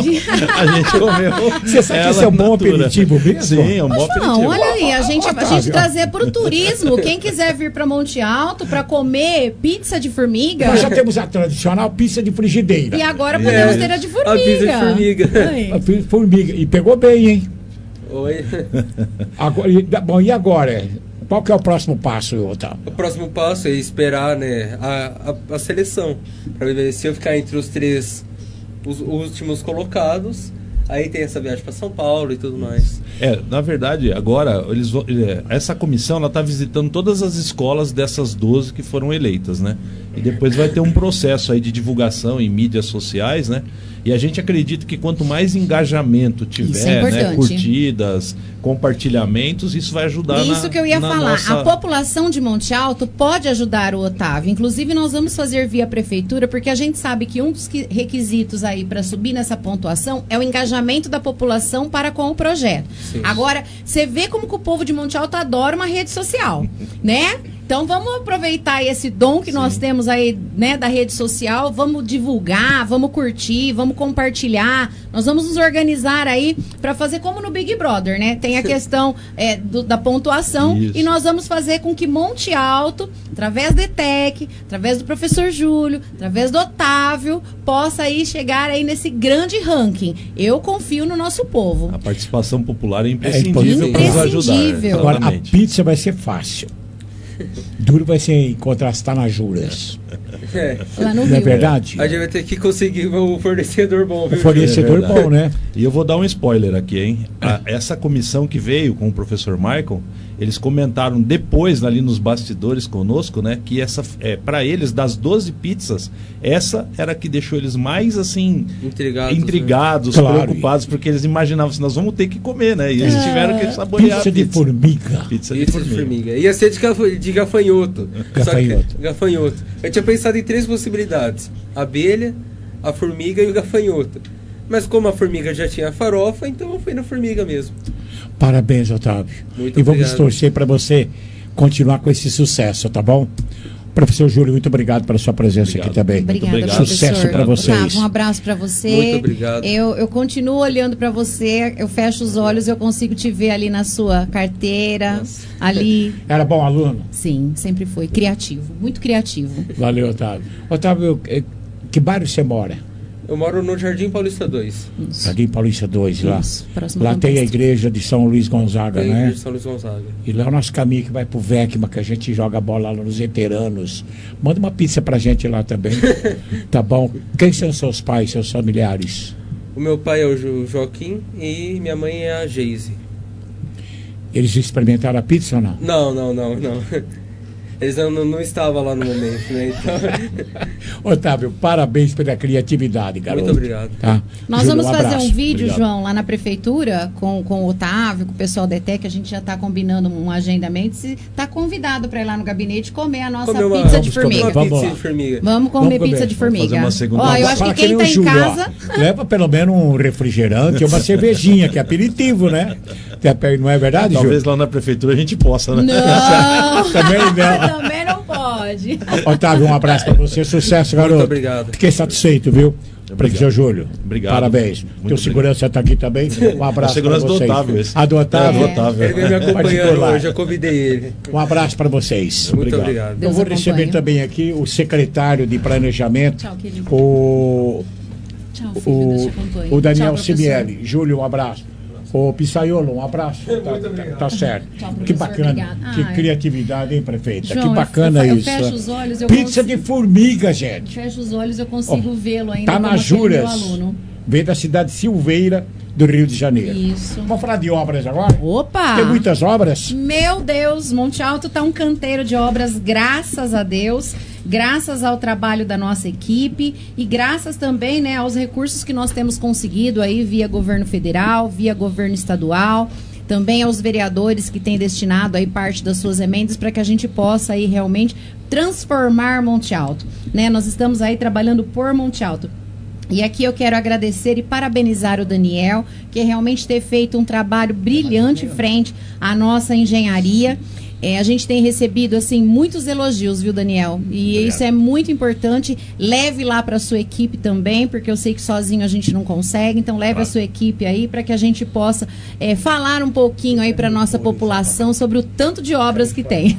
A gente comeu. Você sabe que isso é um bom aperitivo mesmo? Sim, é um bom Poxa, aperitivo. não, olha aí, a gente, a Otávio. gente trazer pro turismo. Quem quiser vir pra Monte Alto pra comer pizza de formiga. Nós já temos a tradicional pizza de frigideira. E agora podemos ter a de formiga. A pizza de formiga. Ai. A fi- formiga. E pegou bem, hein? Oi. Agora, e, da- bom, e agora? Qual que é o próximo passo, Otávio? O próximo passo é esperar, né, a, a, a seleção. Pra ver se eu ficar entre os três os últimos colocados. Aí tem essa viagem para São Paulo e tudo mais. É, na verdade, agora, eles vão, é, essa comissão ela está visitando todas as escolas dessas doze que foram eleitas, né? E depois vai ter um processo aí de divulgação em mídias sociais, né? E a gente acredita que quanto mais engajamento Isso é tiver, né, importante. curtidas, compartilhamentos, isso vai ajudar Isso na, que eu ia na falar. nossa- A população de Monte Alto pode ajudar o Otávio. Inclusive, nós vamos fazer via prefeitura, porque a gente sabe que um dos que- requisitos aí para subir nessa pontuação é o engajamento da população para com o projeto. Sim. Agora, você vê como que o povo de Monte Alto adora uma rede social, né? Então vamos aproveitar esse dom que nós temos aí, né, da rede social, vamos divulgar, vamos curtir, vamos compartilhar. Nós vamos nos organizar aí para fazer como no Big Brother, né? Tem a questão é, do- da pontuação Isso. e nós vamos fazer com que Monte Alto, através da E T E C, através do professor Júlio, através do Otávio, possa aí chegar aí nesse grande ranking. Eu confio no nosso povo. A participação popular é É imprescindível para nos ajudar. Imprescindível. Agora, a exatamente. pizza vai ser fácil. Duro vai ser encontrar as tanajuras. É. Lá no Não é Rio. verdade? A gente vai ter que conseguir o fornecedor bom, viu? O fornecedor É verdade. bom, né? E eu vou dar um spoiler aqui, hein? A- essa comissão que veio com o professor Michael, eles comentaram depois ali nos bastidores conosco, né, que essa é para eles das doze pizzas, essa era a que deixou eles mais assim Intrigados, intrigados, né? Claro. preocupados, porque eles imaginavam assim, nós vamos ter que comer, né? E eles tiveram que saborear Pizza a de pizza. formiga. Pizza de Pizza de formiga. formiga. Ia ser de, gaf- de gafanhoto. Gafanhoto. Só que, gafanhoto. Eu tinha pensado em três possibilidades: a abelha, a formiga e o gafanhoto. Mas como a formiga já tinha farofa, então eu fui na formiga mesmo. Parabéns, Otávio. Muito e vamos obrigado. torcer para você continuar com esse sucesso, tá bom? Professor Júlio, muito obrigado pela sua presença aqui também. Obrigada, Sucesso professor. para vocês. Otávio, um abraço para você. Muito obrigado. Eu, eu continuo olhando para você, eu fecho os olhos, eu consigo te ver ali na sua carteira, ali. Era bom aluno? Sim, sempre foi. Criativo, muito criativo. Valeu, Otávio. Otávio, eh, que bairro você mora? Eu moro no Jardim Paulista dois. Jardim Paulista dois, lá. Isso, próximo Lá do tem a Campestre. igreja de São Luís Gonzaga, Tem a né? igreja de São Luís Gonzaga. E lá é o nosso caminho que vai pro Vecma, que a gente joga bola lá nos veteranos. Manda uma pizza pra gente lá também. Tá bom? Quem são seus pais, seus familiares? O meu pai é o Jo- Joaquim e minha mãe é a Geise. Eles experimentaram a pizza ou não? Não, não, não, não. Eles não, não, não estavam lá no momento, né? Então... Otávio, parabéns pela criatividade, garoto. Muito obrigado. Tá? Nós Júlio, vamos fazer abraço. um vídeo, Obrigado. João, lá na prefeitura, com, com o Otávio, com o pessoal da E T E C, que a gente já está combinando um agendamento. Você está convidado para ir lá no gabinete comer a nossa Comer uma- pizza de vamos comer formiga. uma Vamos pizza lá. de formiga. Vamos comer Vamos pizza de comer. formiga. Fazer uma segunda Ó, eu acho Fala que quem nem tá o em Júlio, casa. ó. Leva pelo menos um refrigerante, uma cervejinha, que é aperitivo, né? Não é verdade, Júlio? Talvez lá na prefeitura a gente possa, né? Não! Também não. Também não pode. Otávio, um abraço pra você. Sucesso, garoto. Muito obrigado. Fiquei satisfeito, viu? Professor Júlio. Obrigado. Parabéns. Muito Teu obrigado. segurança tá aqui também. Um abraço A segurança pra do vocês. Otávio, esse. A do Otávio? É, do Otávio. Ele veio me acompanhando Particular. hoje, eu convidei ele. Um abraço para vocês. Muito obrigado. Eu Deus vou acompanhe. receber também aqui o secretário de Planejamento, Tchau, querido. o, Tchau, filho, Deus te o, acompanhe. o Daniel Tchau, professor. Simieri. Júlio, um abraço. O Pissaiolo, um abraço. Tá, tá- tá certo. Tchau, Que professor, bacana. obrigada. Que Ai. criatividade, hein, prefeita? João, que bacana eu, eu isso. fecho os olhos, eu Pizza consigo- de formiga, gente. Fecho os olhos, eu consigo vê-lo ainda. Tá como nas aquele meu Juras. aluno. Veio da cidade de Silveira, do Rio de Janeiro. Isso. Vamos falar de obras agora? Opa! Tem muitas obras? Meu Deus, Monte Alto tá um canteiro de obras, graças a Deus, graças ao trabalho da nossa equipe e graças também, né, aos recursos que nós temos conseguido aí via governo federal, via governo estadual, também aos vereadores que têm destinado aí parte das suas emendas para que a gente possa aí realmente transformar Monte Alto, né? Nós estamos aí trabalhando por Monte Alto. E aqui eu quero agradecer e parabenizar o Daniel, que realmente ter feito um trabalho brilhante frente à nossa engenharia. É, a gente tem recebido assim muitos elogios, viu, Daniel? E Obrigado. Isso é muito importante. Leve lá para sua equipe também, porque eu sei que sozinho a gente não consegue. Então leve claro. A sua equipe aí para que a gente possa é, falar um pouquinho aí para nossa população sobre o tanto de obras que tem.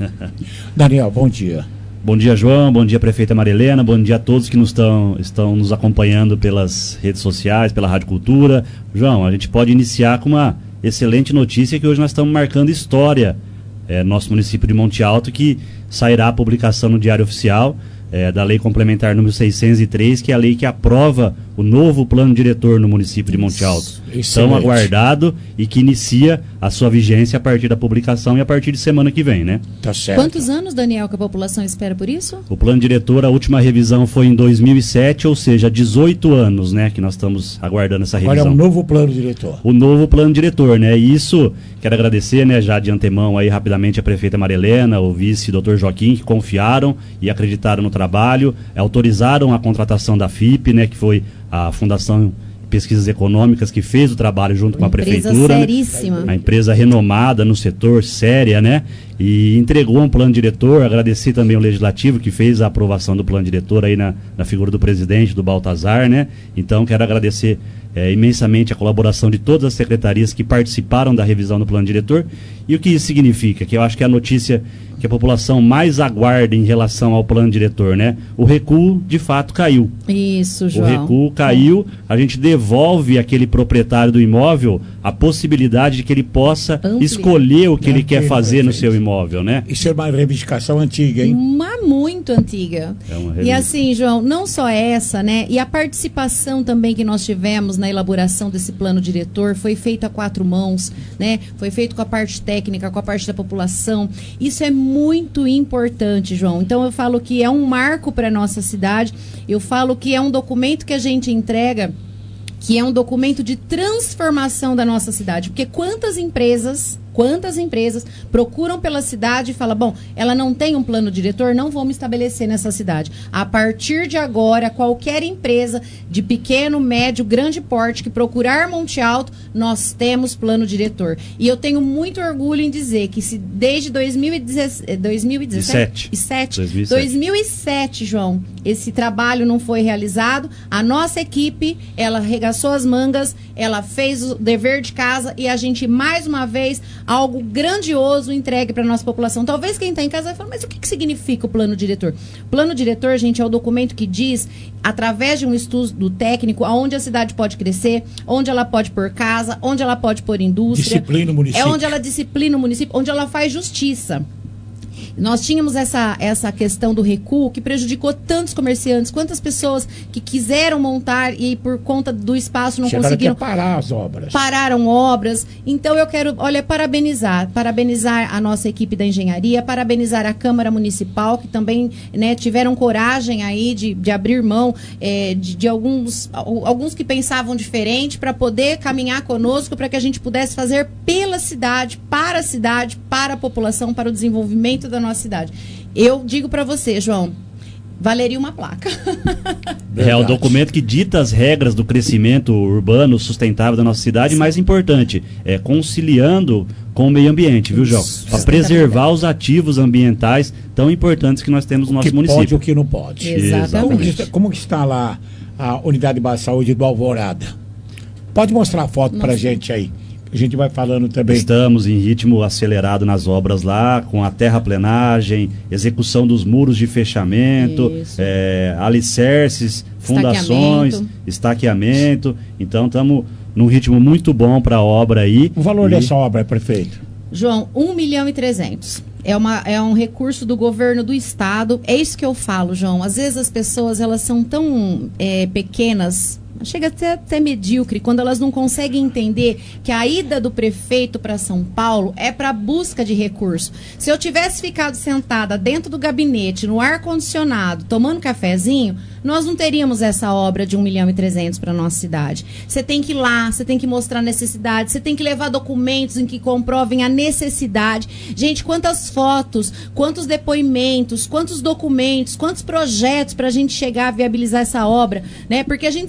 Daniel, bom dia. Bom dia, João. Bom dia, prefeita Marilena. Bom dia a todos que nos estão, estão nos acompanhando pelas redes sociais, pela Rádio Cultura. João, a gente pode iniciar com uma excelente notícia que hoje nós estamos marcando história. É, nosso município de Monte Alto, que sairá a publicação no Diário Oficial é, da Lei Complementar número seiscentos e três, que é a lei que aprova o novo plano diretor no município de Monte Alto. Excelente. Tão aguardado e que inicia a sua vigência a partir da publicação e a partir de semana que vem, né? Tá certo. Quantos anos, Daniel, que a população espera por isso? O plano diretor, a última revisão foi em dois mil e sete, ou seja, dezoito anos, né, que nós estamos aguardando essa revisão. Agora é um novo plano diretor. O novo plano diretor, né? E isso, quero agradecer, né, já de antemão aí rapidamente a prefeita Marilena, o vice doutor Joaquim, que confiaram e acreditaram no trabalho, autorizaram a contratação da F I P, né, que foi a Fundação Pesquisas Econômicas, que fez o trabalho junto com a prefeitura, seríssima. Né? A empresa renomada no setor, séria, né? E entregou um plano diretor. Agradecer também o Legislativo, que fez a aprovação do plano diretor aí na, na figura do presidente, do Baltazar, né? Então, quero agradecer é, imensamente a colaboração de todas as secretarias que participaram da revisão do plano diretor. E o que isso significa? Que eu acho que é a notícia que a população mais aguarda em relação ao plano diretor, né? O recuo, de fato, caiu. Isso, João. O recuo caiu, a gente devolve àquele proprietário do imóvel a possibilidade de que ele possa Amplia. escolher o que Amplia, ele quer fazer perfeito. no seu imóvel, né? Isso é uma reivindicação antiga, hein? Uma muito antiga. É uma e assim, João, não só essa, né? E a participação também que nós tivemos na elaboração desse plano diretor foi feita a quatro mãos, né? Foi feito com a parte técnica, com a parte da população. Isso é muito importante, João. Então eu falo que é um marco para a nossa cidade. Eu falo que é um documento que a gente entrega, que é um documento de transformação da nossa cidade. Porque quantas empresas, quantas empresas procuram pela cidade e falam, bom, ela não tem um plano diretor, não vou me estabelecer nessa cidade. A partir de agora, qualquer empresa de pequeno, médio, grande porte que procurar Monte Alto, nós temos plano diretor. E eu tenho muito orgulho em dizer que se desde dois mil e dezessete, dois mil e dezessete, dois mil e sete. dois mil e sete, João, esse trabalho não foi realizado, a nossa equipe, ela arregaçou as mangas, ela fez o dever de casa e a gente, mais uma vez, algo grandioso entregue para a nossa população. Talvez quem está em casa vai falar, mas o que, que significa o plano diretor? Plano diretor, gente, é o documento que diz, através de um estudo técnico, aonde a cidade pode crescer, onde ela pode pôr casa, onde ela pode pôr indústria. Disciplina o município. É onde ela disciplina o município, onde ela faz justiça. Nós tínhamos essa, essa questão do recuo que prejudicou tantos comerciantes, quantas pessoas que quiseram montar e por conta do espaço não Chegaram conseguiram. Até parar as obras. Pararam obras. Então eu quero, olha, parabenizar, parabenizar a nossa equipe da engenharia, parabenizar a Câmara Municipal, que também, né, tiveram coragem aí de, de abrir mão é, de, de alguns, alguns que pensavam diferente para poder caminhar conosco, para que a gente pudesse fazer pela cidade, para a cidade, para a população, para o desenvolvimento da nossa cidade. Eu digo para você, João, valeria uma placa. É o documento que dita as regras do crescimento urbano sustentável da nossa cidade, e mais importante, é conciliando com o meio ambiente, viu, João? Para preservar os ativos ambientais tão importantes que nós temos no nosso que município. Pode, o que não pode. Exatamente. Como que, está, como que está lá a unidade de base de saúde do Alvorada? Pode mostrar a foto para a gente aí. A gente vai falando também. Estamos em ritmo acelerado nas obras lá, com a terraplenagem, execução dos muros de fechamento, é, alicerces, fundações, estaqueamento. estaqueamento. Então estamos num ritmo muito bom para a obra aí. O valor e... dessa obra, prefeito? João, um milhão e trezentos. É, uma, é um recurso do governo do estado. É isso que eu falo, João. Às vezes as pessoas, elas são tão é, pequenas, chega até, até medíocre, quando elas não conseguem entender que a ida do prefeito para São Paulo é para busca de recurso. Se eu tivesse ficado sentada dentro do gabinete, no ar-condicionado, tomando cafezinho, nós não teríamos essa obra de um milhão e trezentos para a nossa cidade. Você tem que ir lá, você tem que mostrar necessidade, você tem que levar documentos em que comprovem a necessidade. Gente, quantas fotos, quantos depoimentos, quantos documentos, quantos projetos para a gente chegar a viabilizar essa obra, né? Porque a gente sabe que o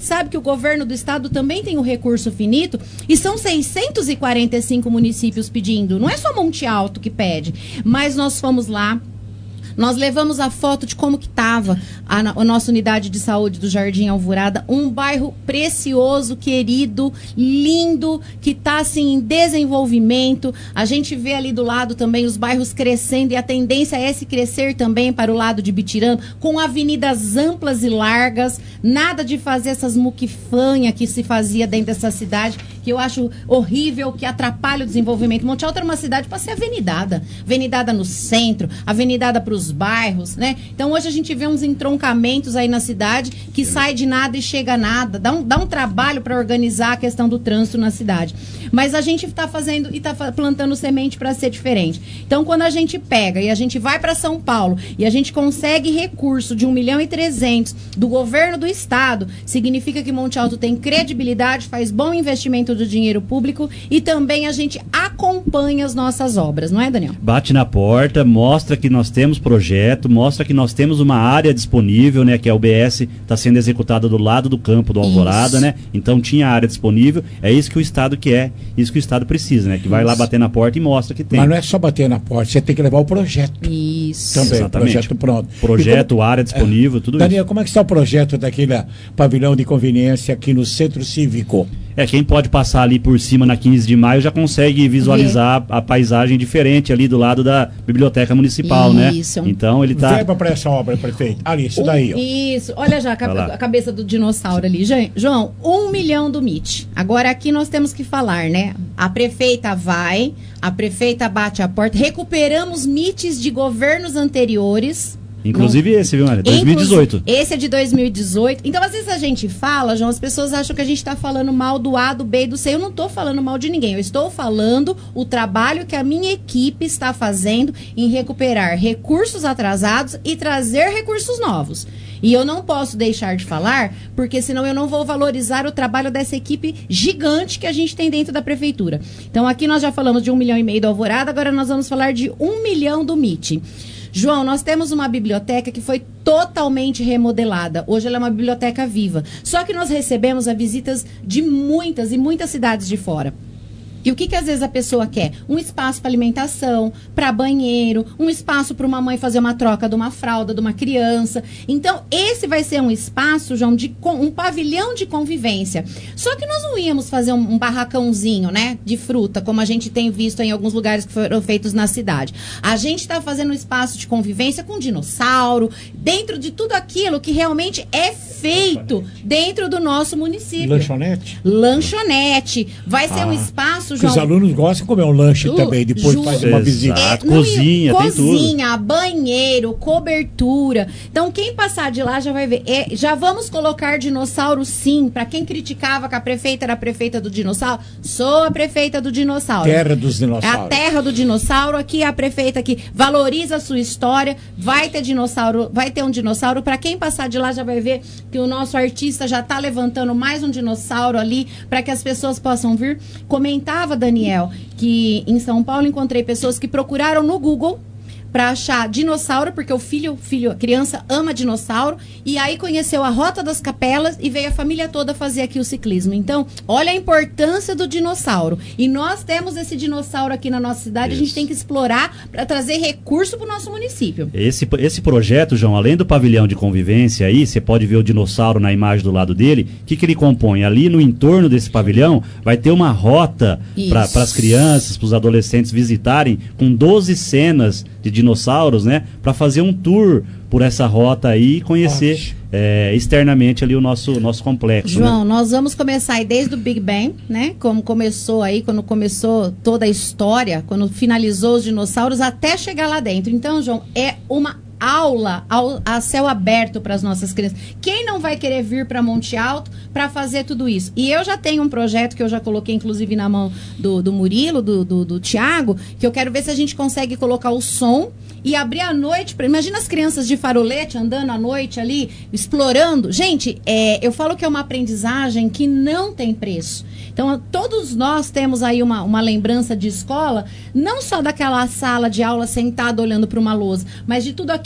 governo do estado também tem um recurso finito e são seiscentos e quarenta e cinco municípios pedindo. Não é só Monte Alto que pede, mas nós fomos lá. Nós levamos a foto de como que estava a, a nossa unidade de saúde do Jardim Alvorada, um bairro precioso, querido, lindo, que está assim em desenvolvimento. A gente vê ali do lado também os bairros crescendo e a tendência é se crescer também para o lado de Bitirama, com avenidas amplas e largas, nada de fazer essas muquifanhas que se fazia dentro dessa cidade, que eu acho horrível, que atrapalha o desenvolvimento. Monte Alto era uma cidade para ser avenidada, avenidada no centro, avenidada para os bairros, né? Então hoje a gente vê uns entroncamentos aí na cidade que sai de nada e chega a nada, dá um, dá um trabalho para organizar a questão do trânsito na cidade. Mas a gente está fazendo e está plantando semente para ser diferente. Então quando a gente pega e a gente vai para São Paulo e a gente consegue recurso de um milhão e trezentos do governo do estado, significa que Monte Alto tem credibilidade, faz bom investimento do dinheiro público e também a gente acompanha as nossas obras, não é, Daniel? Bate na porta, mostra que nós temos projeto, mostra que nós temos uma área disponível, né, que a U B S está sendo executada do lado do campo do Alvorada, isso. né? Então tinha área disponível, é isso que o estado quer, isso que o estado precisa, né? Que vai isso. lá bater na porta e mostra que tem. Mas não é só bater na porta, você tem que levar o projeto. Isso. Também, exatamente. Projeto pronto. Projeto, como, área disponível, é, tudo Daniel, isso. como é que está o projeto daquele pavilhão de conveniência aqui no Centro Cívico? É, quem pode passar ali por cima na quinze de maio já consegue visualizar a, a paisagem diferente ali do lado da Biblioteca Municipal, isso. né? Então ele tá... Verba para essa obra, prefeito. Ali, isso daí, ó. Isso. Olha já a, cabe a cabeça do dinossauro ali. João, um milhão do M I T. Agora aqui nós temos que falar, né? A prefeita vai, a prefeita bate a porta, recuperamos M I Ts de governos anteriores. Inclusive não. esse, viu, Maria? dois mil e dezoito. Inclusive, esse é de dois mil e dezoito. Então, às vezes a gente fala, João, as pessoas acham que a gente está falando mal do A, do B e do C. Eu não estou falando mal de ninguém. Eu estou falando o trabalho que a minha equipe está fazendo em recuperar recursos atrasados e trazer recursos novos. E eu não posso deixar de falar, porque senão eu não vou valorizar o trabalho dessa equipe gigante que a gente tem dentro da prefeitura. Então, aqui nós já falamos de um milhão e meio do Alvorada, agora nós vamos falar de um milhão do M I T. João, nós temos uma biblioteca que foi totalmente remodelada. Hoje ela é uma biblioteca viva. Só que nós recebemos as visitas de muitas e muitas cidades de fora. E o que que às vezes a pessoa quer? Um espaço para alimentação, para banheiro, um espaço para uma mãe fazer uma troca de uma fralda de uma criança. Então, esse vai ser um espaço, João, de um pavilhão de convivência. Só que nós não íamos fazer um, um barracãozinho, né, de fruta, como a gente tem visto em alguns lugares que foram feitos na cidade. A gente está fazendo um espaço de convivência com dinossauro, dentro de tudo aquilo que realmente é feito dentro do nosso município. Lanchonete? Lanchonete. Vai ser ah. um espaço, João, os alunos gostam de comer um lanche Ju, também, depois Ju, faz uma visita. É, cozinha, não, tem tudo. Cozinha, banheiro, cobertura. Então, quem passar de lá já vai ver. É, já vamos colocar dinossauro, sim. Para quem criticava que a prefeita era a prefeita do dinossauro, sou a prefeita do dinossauro. Terra dos dinossauros. É a terra do dinossauro. Aqui é a prefeita que valoriza a sua história. Vai ter dinossauro, vai ter um dinossauro. Para quem passar de lá já vai ver que o nosso artista já está levantando mais um dinossauro ali para que as pessoas possam vir. Comentava, Daniel, que em São Paulo encontrei pessoas que procuraram no Google para achar dinossauro, porque o filho, filho, a criança ama dinossauro, e aí conheceu a Rota das Capelas e veio a família toda fazer aqui o ciclismo. Então, olha a importância do dinossauro. E nós temos esse dinossauro aqui na nossa cidade, Isso. a gente tem que explorar para trazer recurso para o nosso município. Esse, esse projeto, João, além do pavilhão de convivência aí, você pode ver o dinossauro na imagem do lado dele, o que, que ele compõe? Ali no entorno desse pavilhão vai ter uma rota para as crianças, para os adolescentes visitarem, com doze cenas de dinossauros, né, para fazer um tour por essa rota aí e conhecer é, externamente ali o nosso, nosso complexo. João, né? nós vamos começar aí desde o Big Bang, né, como começou aí, quando começou toda a história, quando finalizou os dinossauros, até chegar lá dentro. Então, João, é uma aula ao, a céu aberto para as nossas crianças. Quem não vai querer vir para Monte Alto para fazer tudo isso? E eu já tenho um projeto que eu já coloquei, inclusive, na mão do, do Murilo, do, do, do Thiago, que eu quero ver se a gente consegue colocar o som e abrir à noite. Pra, imagina as crianças de farolete andando à noite ali, explorando. Gente, é, eu falo que é uma aprendizagem que não tem preço. Então, todos nós temos aí uma, uma lembrança de escola, não só daquela sala de aula sentada olhando para uma lousa, mas de tudo aquilo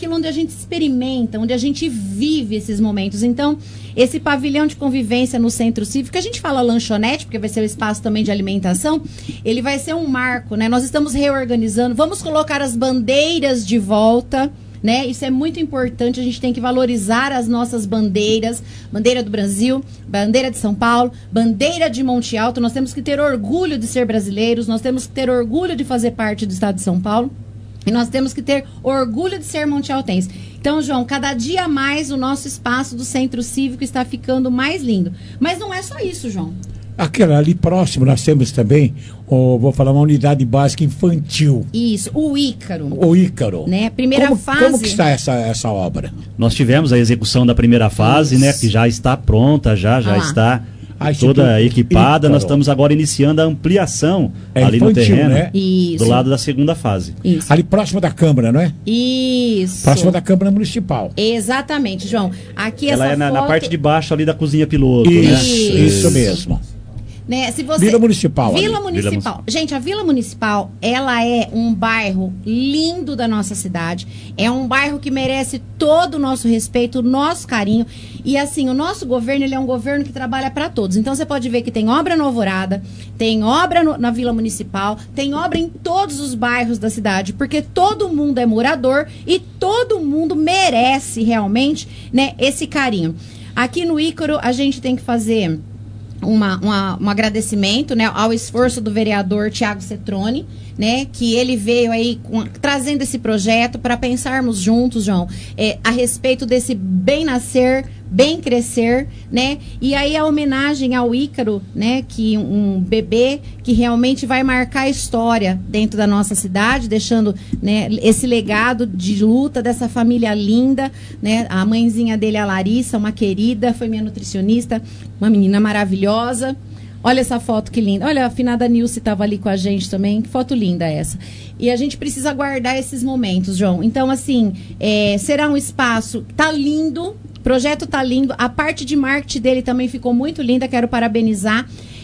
aquilo onde a gente experimenta, onde a gente vive esses momentos. Então, esse pavilhão de convivência no Centro Cívico, a gente fala lanchonete, porque vai ser o espaço também de alimentação, ele vai ser um marco, né? Nós estamos reorganizando, vamos colocar as bandeiras de volta, né? Isso é muito importante, a gente tem que valorizar as nossas bandeiras, bandeira do Brasil, bandeira de São Paulo, bandeira de Monte Alto. Nós temos que ter orgulho de ser brasileiros, nós temos que ter orgulho de fazer parte do estado de São Paulo e nós temos que ter orgulho de ser montealtense. Então, João, cada dia mais o nosso espaço do Centro Cívico está ficando mais lindo. Mas não é só isso, João. Aquela ali próximo, nós temos também, oh, vou falar, uma unidade básica infantil. Isso, o Ícaro. O Ícaro. Né? Primeira como, fase. Como que está essa, essa obra? Nós tivemos a execução da primeira fase, Isso. né? Que já está pronta, já, já ah está ah, toda equipada. Ícaro. Nós estamos agora iniciando a ampliação é ali infantil, no terreno, né? Isso. do lado da segunda fase. Isso. Ali próximo da Câmara, não é? Isso. Próximo da Câmara Municipal. Exatamente, João. Aqui Ela essa é na, foto... na parte de baixo ali da cozinha piloto. Isso, né? isso, isso mesmo. Né? Se você... Vila Municipal. Vila Municipal. Municipal. Gente, a Vila Municipal, ela é um bairro lindo da nossa cidade. É um bairro que merece todo o nosso respeito, o nosso carinho. E assim, o nosso governo, ele é um governo que trabalha para todos. Então você pode ver que tem obra no Alvorada, tem obra no, na Vila Municipal, tem obra em todos os bairros da cidade, porque todo mundo é morador e todo mundo merece realmente, né, esse carinho. Aqui no Ícaro, a gente tem que fazer Uma, uma, um agradecimento, né, ao esforço do vereador Tiago Cetrone, né, que ele veio aí com, trazendo esse projeto para pensarmos juntos, João, é, a respeito desse bem nascer, bem crescer, né, e aí a homenagem ao Ícaro, né, que um bebê que realmente vai marcar a história dentro da nossa cidade, deixando, né, esse legado de luta dessa família linda, né, a mãezinha dele, a Larissa, uma querida, foi minha nutricionista, uma menina maravilhosa. Olha essa foto que linda. Olha, a finada Nilce estava ali com a gente também. Que foto linda essa. E a gente precisa guardar esses momentos, João. Então, assim, é, será um espaço... Tá lindo. O projeto tá lindo. A parte de marketing dele também ficou muito linda. Quero parabenizar.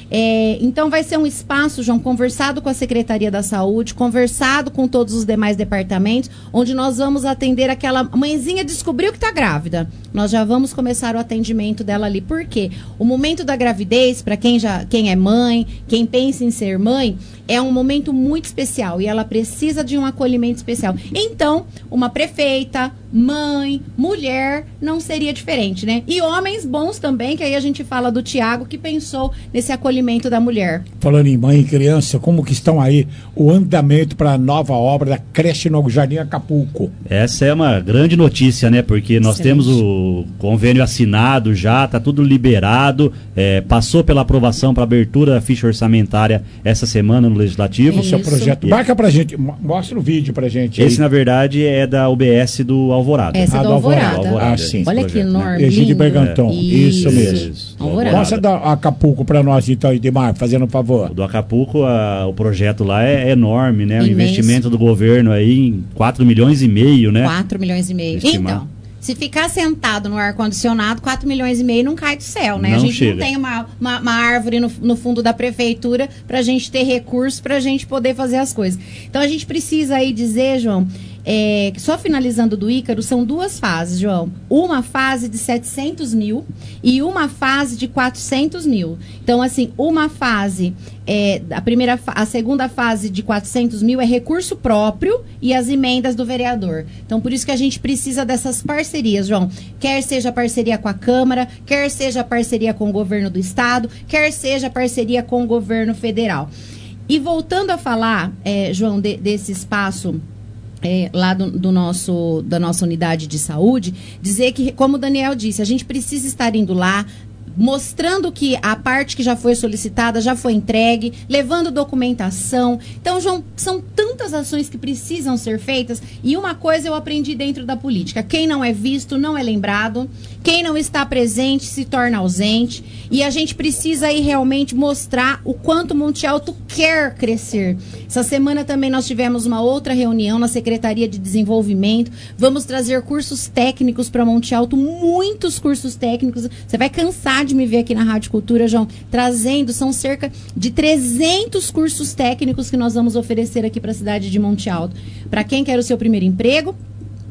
É, então vai ser um espaço, João, conversado com a Secretaria da Saúde, conversado com todos os demais departamentos, onde nós vamos atender aquela mãezinha descobriu que está grávida. Nós já vamos começar o atendimento dela ali. Por quê? O momento da gravidez, para quem já quem é mãe, quem pensa em ser mãe, é um momento muito especial e ela precisa de um acolhimento especial. Então, uma prefeita, mãe, mulher, não seria diferente, né? E homens bons também, que aí a gente fala do Tiago, que pensou nesse acolhimento da mulher. Falando em mãe e criança, como que estão aí o andamento para a nova obra da creche no Jardim Acapulco? Essa é uma grande notícia, né? Porque nós Excelente. temos o convênio assinado já, tá tudo liberado, é, passou pela aprovação para abertura da ficha orçamentária essa semana no Legislativo. Esse é o projeto. Marca pra gente, mostra o vídeo pra gente. Esse, aí. na verdade, é da U B S do Alvorada. Essa é ah, do Alvorada. Alvorada. Ah, sim. Olha que enorme. Né? Egídio Berganton. É. Isso, Isso mesmo. Isso. Alvorada. Mostra da Acapulco pra nós, então, Edmar, fazendo um favor. O do Acapulco, a, o projeto lá é enorme, né? Imenso. O investimento do governo aí em quatro milhões e meio, né? quatro milhões e meio. Estimar. Então, se ficar sentado no ar-condicionado, quatro milhões e meio não cai do céu, né? Não a gente chega. não tem uma, uma, uma árvore no, no fundo da prefeitura pra gente ter recursos pra gente poder fazer as coisas. Então a gente precisa aí dizer, João, é, só finalizando do Ícaro, são duas fases, João. Uma fase de setecentos mil e uma fase de quatrocentos mil. Então, assim, uma fase, é, a, primeira, a segunda fase de quatrocentos mil é recurso próprio e as emendas do vereador. Então, por isso que a gente precisa dessas parcerias, João. Quer seja parceria com a Câmara, quer seja parceria com o governo do Estado, quer seja parceria com o governo federal. E voltando a falar, é, João, de, desse espaço... É, lá do, do nosso, da nossa unidade de saúde, dizer que, como o Daniel disse, a gente precisa estar indo lá, mostrando que a parte que já foi solicitada já foi entregue, levando documentação. Então, João, são tantas ações que precisam ser feitas e uma coisa eu aprendi dentro da política: quem não é visto não é lembrado, quem não está presente se torna ausente, e a gente precisa aí realmente mostrar o quanto Monte Alto quer crescer. Essa semana também nós tivemos uma outra reunião na Secretaria de Desenvolvimento, vamos trazer cursos técnicos para Monte Alto, muitos cursos técnicos, você vai cansar de me ver aqui na Rádio Cultura, João, trazendo, são cerca de trezentos cursos técnicos que nós vamos oferecer aqui para a cidade de Monte Alto. Para quem quer o seu primeiro emprego,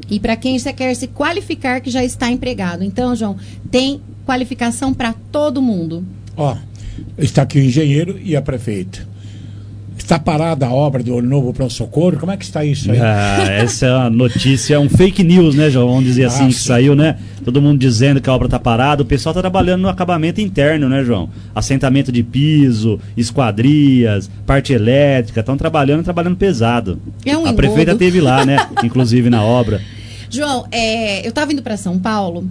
e para quem você quer se qualificar que já está empregado. Então, João, tem qualificação para todo mundo. Ó, está aqui o engenheiro e a prefeita. Está parada a obra do novo pronto-socorro? Como é que está isso aí? Ah, essa é uma notícia, um fake news, né, João? Vamos dizer assim, ah, que sim. Saiu, né? Todo mundo dizendo que a obra está parada. O pessoal está trabalhando no acabamento interno, né, João? Assentamento de piso, esquadrias, parte elétrica. Estão trabalhando, trabalhando pesado. É um a prefeita esteve lá, né? Inclusive na obra. João, é, eu estava indo para São Paulo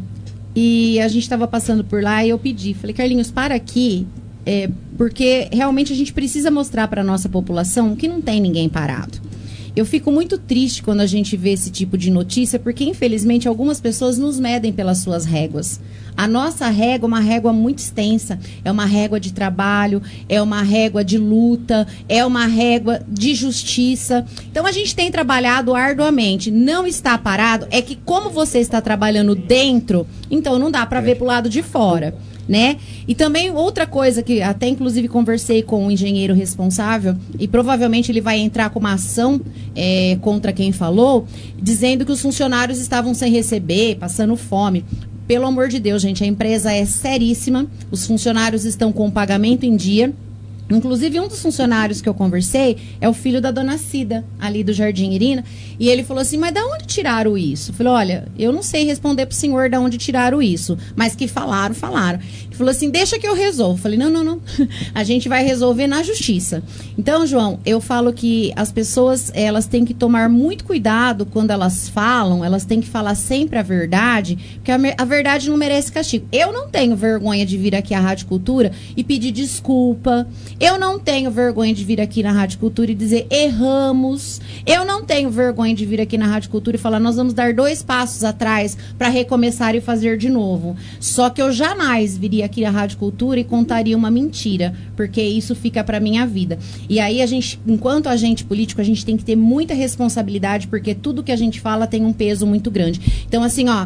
e a gente estava passando por lá e eu pedi. Falei, Carlinhos, para aqui. É, porque realmente a gente precisa mostrar para a nossa população que não tem ninguém parado. Eu fico muito triste quando a gente vê esse tipo de notícia, porque infelizmente algumas pessoas nos medem pelas suas réguas. A nossa régua é uma régua muito extensa, é uma régua de trabalho, é uma régua de luta, é uma régua de justiça. Então a gente tem trabalhado arduamente, não está parado, é que como você está trabalhando dentro, então não dá para ver para o lado de fora. Né? E também outra coisa que até inclusive conversei com o engenheiro responsável e provavelmente ele vai entrar com uma ação é, contra quem falou, dizendo que os funcionários estavam sem receber, passando fome. Pelo amor de Deus, gente, a empresa é seríssima, os funcionários estão com o pagamento em dia. Inclusive, um dos funcionários que eu conversei é o filho da dona Cida, ali do Jardim Irina, e ele falou assim, mas da onde tiraram isso? Eu falei, olha, eu não sei responder pro senhor da onde tiraram isso, mas que falaram, falaram. Ele falou assim, deixa que eu resolvo. Eu falei, não, não, não, a gente vai resolver na justiça. Então, João, eu falo que as pessoas, elas têm que tomar muito cuidado quando elas falam, elas têm que falar sempre a verdade, porque a, a verdade não merece castigo. Eu não tenho vergonha de vir aqui à Rádio Cultura e pedir desculpa. Eu não tenho vergonha de vir aqui na Rádio Cultura e dizer erramos. Eu não tenho vergonha de vir aqui na Rádio Cultura e falar nós vamos dar dois passos atrás para recomeçar e fazer de novo. Só que eu jamais viria aqui na Rádio Cultura e contaria uma mentira, porque isso fica para minha vida. E aí a gente, enquanto agente político, a gente tem que ter muita responsabilidade, porque tudo que a gente fala tem um peso muito grande. Então assim, ó,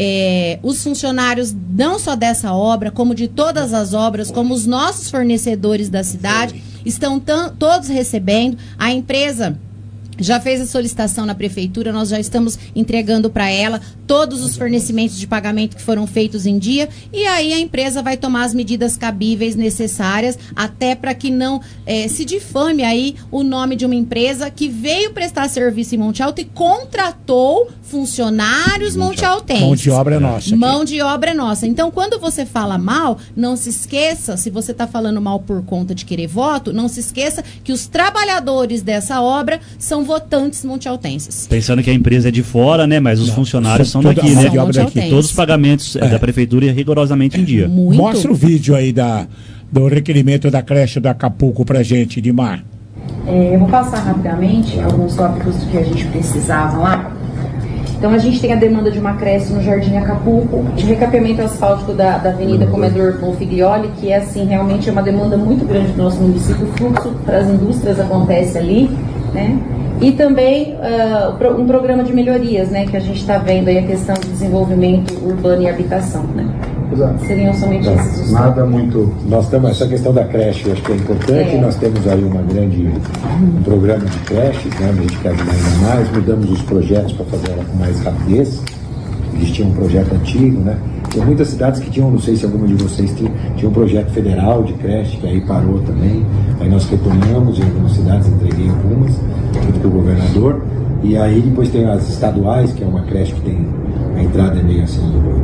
É, os funcionários, não só dessa obra, como de todas as obras, como os nossos fornecedores da cidade, estão todos recebendo. A empresa já fez a solicitação na prefeitura, nós já estamos entregando para ela todos os fornecimentos de pagamento que foram feitos em dia, e aí a empresa vai tomar as medidas cabíveis necessárias, até para que não é, se difame aí o nome de uma empresa que veio prestar serviço em Monte Alto e contratou funcionários montealtenses. Mão de obra é nossa. Aqui. Mão de obra é nossa. Então, quando você fala mal, não se esqueça, se você está falando mal por conta de querer voto, não se esqueça que os trabalhadores dessa obra são votantes montealtenses. Pensando que a empresa é de fora, né? Mas os não, funcionários são daqui, né? Daqui. Todos os pagamentos é. da prefeitura rigorosamente em dia. Muito. Mostra o vídeo aí da, do requerimento da creche do Acapulco pra gente, Dimar. É, eu vou passar rapidamente alguns tópicos que a gente precisava lá. Então a gente tem a demanda de uma creche no Jardim Acapulco, o recapeamento asfáltico da, da Avenida Comedor Bonfiglioli, que é assim, realmente é uma demanda muito grande do nosso município, o fluxo para as indústrias acontece ali, né? E também uh, um programa de melhorias, né, que a gente está vendo aí a questão de desenvolvimento urbano e habitação, né? Exato. Seriam somente Não, esses os nada muito. Nós temos essa questão da creche, eu acho que é importante. É. Nós temos aí uma grande um programa de creches, né? A gente quer ajudar ainda mais. Mudamos os projetos para fazer ela com mais rapidez. Existia um projeto antigo, né? Tem muitas cidades que tinham, não sei se alguma de vocês tinha, tinha um projeto federal de creche, que aí parou também. Aí nós retomamos em algumas cidades, entreguei algumas, junto com o governador. E aí depois tem as estaduais, que é uma creche que tem a entrada é meio assim,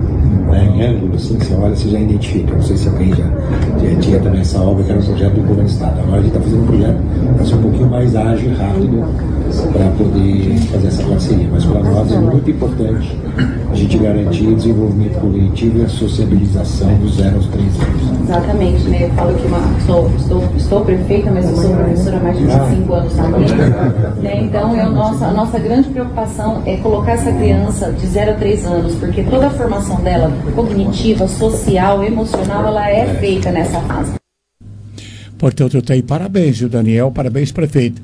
né, em ângulo, assim, você olha, você já identifica. Não sei se alguém já, já tinha também essa obra, que era um projeto do governo do estado. Agora a gente está fazendo um projeto para ser um pouquinho mais ágil e rápido para poder fazer essa parceria. Mas para nós é muito importante a gente garantir o desenvolvimento cognitivo e a sociabilização dos zero aos três anos. Exatamente, né? Eu falo que uma, sou, estou, estou prefeita, mas eu sou professora há mais de vinte e cinco anos também. Né? Então, eu, nossa, a nossa grande preocupação é colocar essa criança de zero a três anos, porque toda a formação dela, cognitiva, social, emocional, ela é feita nessa fase. Portanto, eu tenho parabéns, viu, Daniel? Parabéns, prefeito.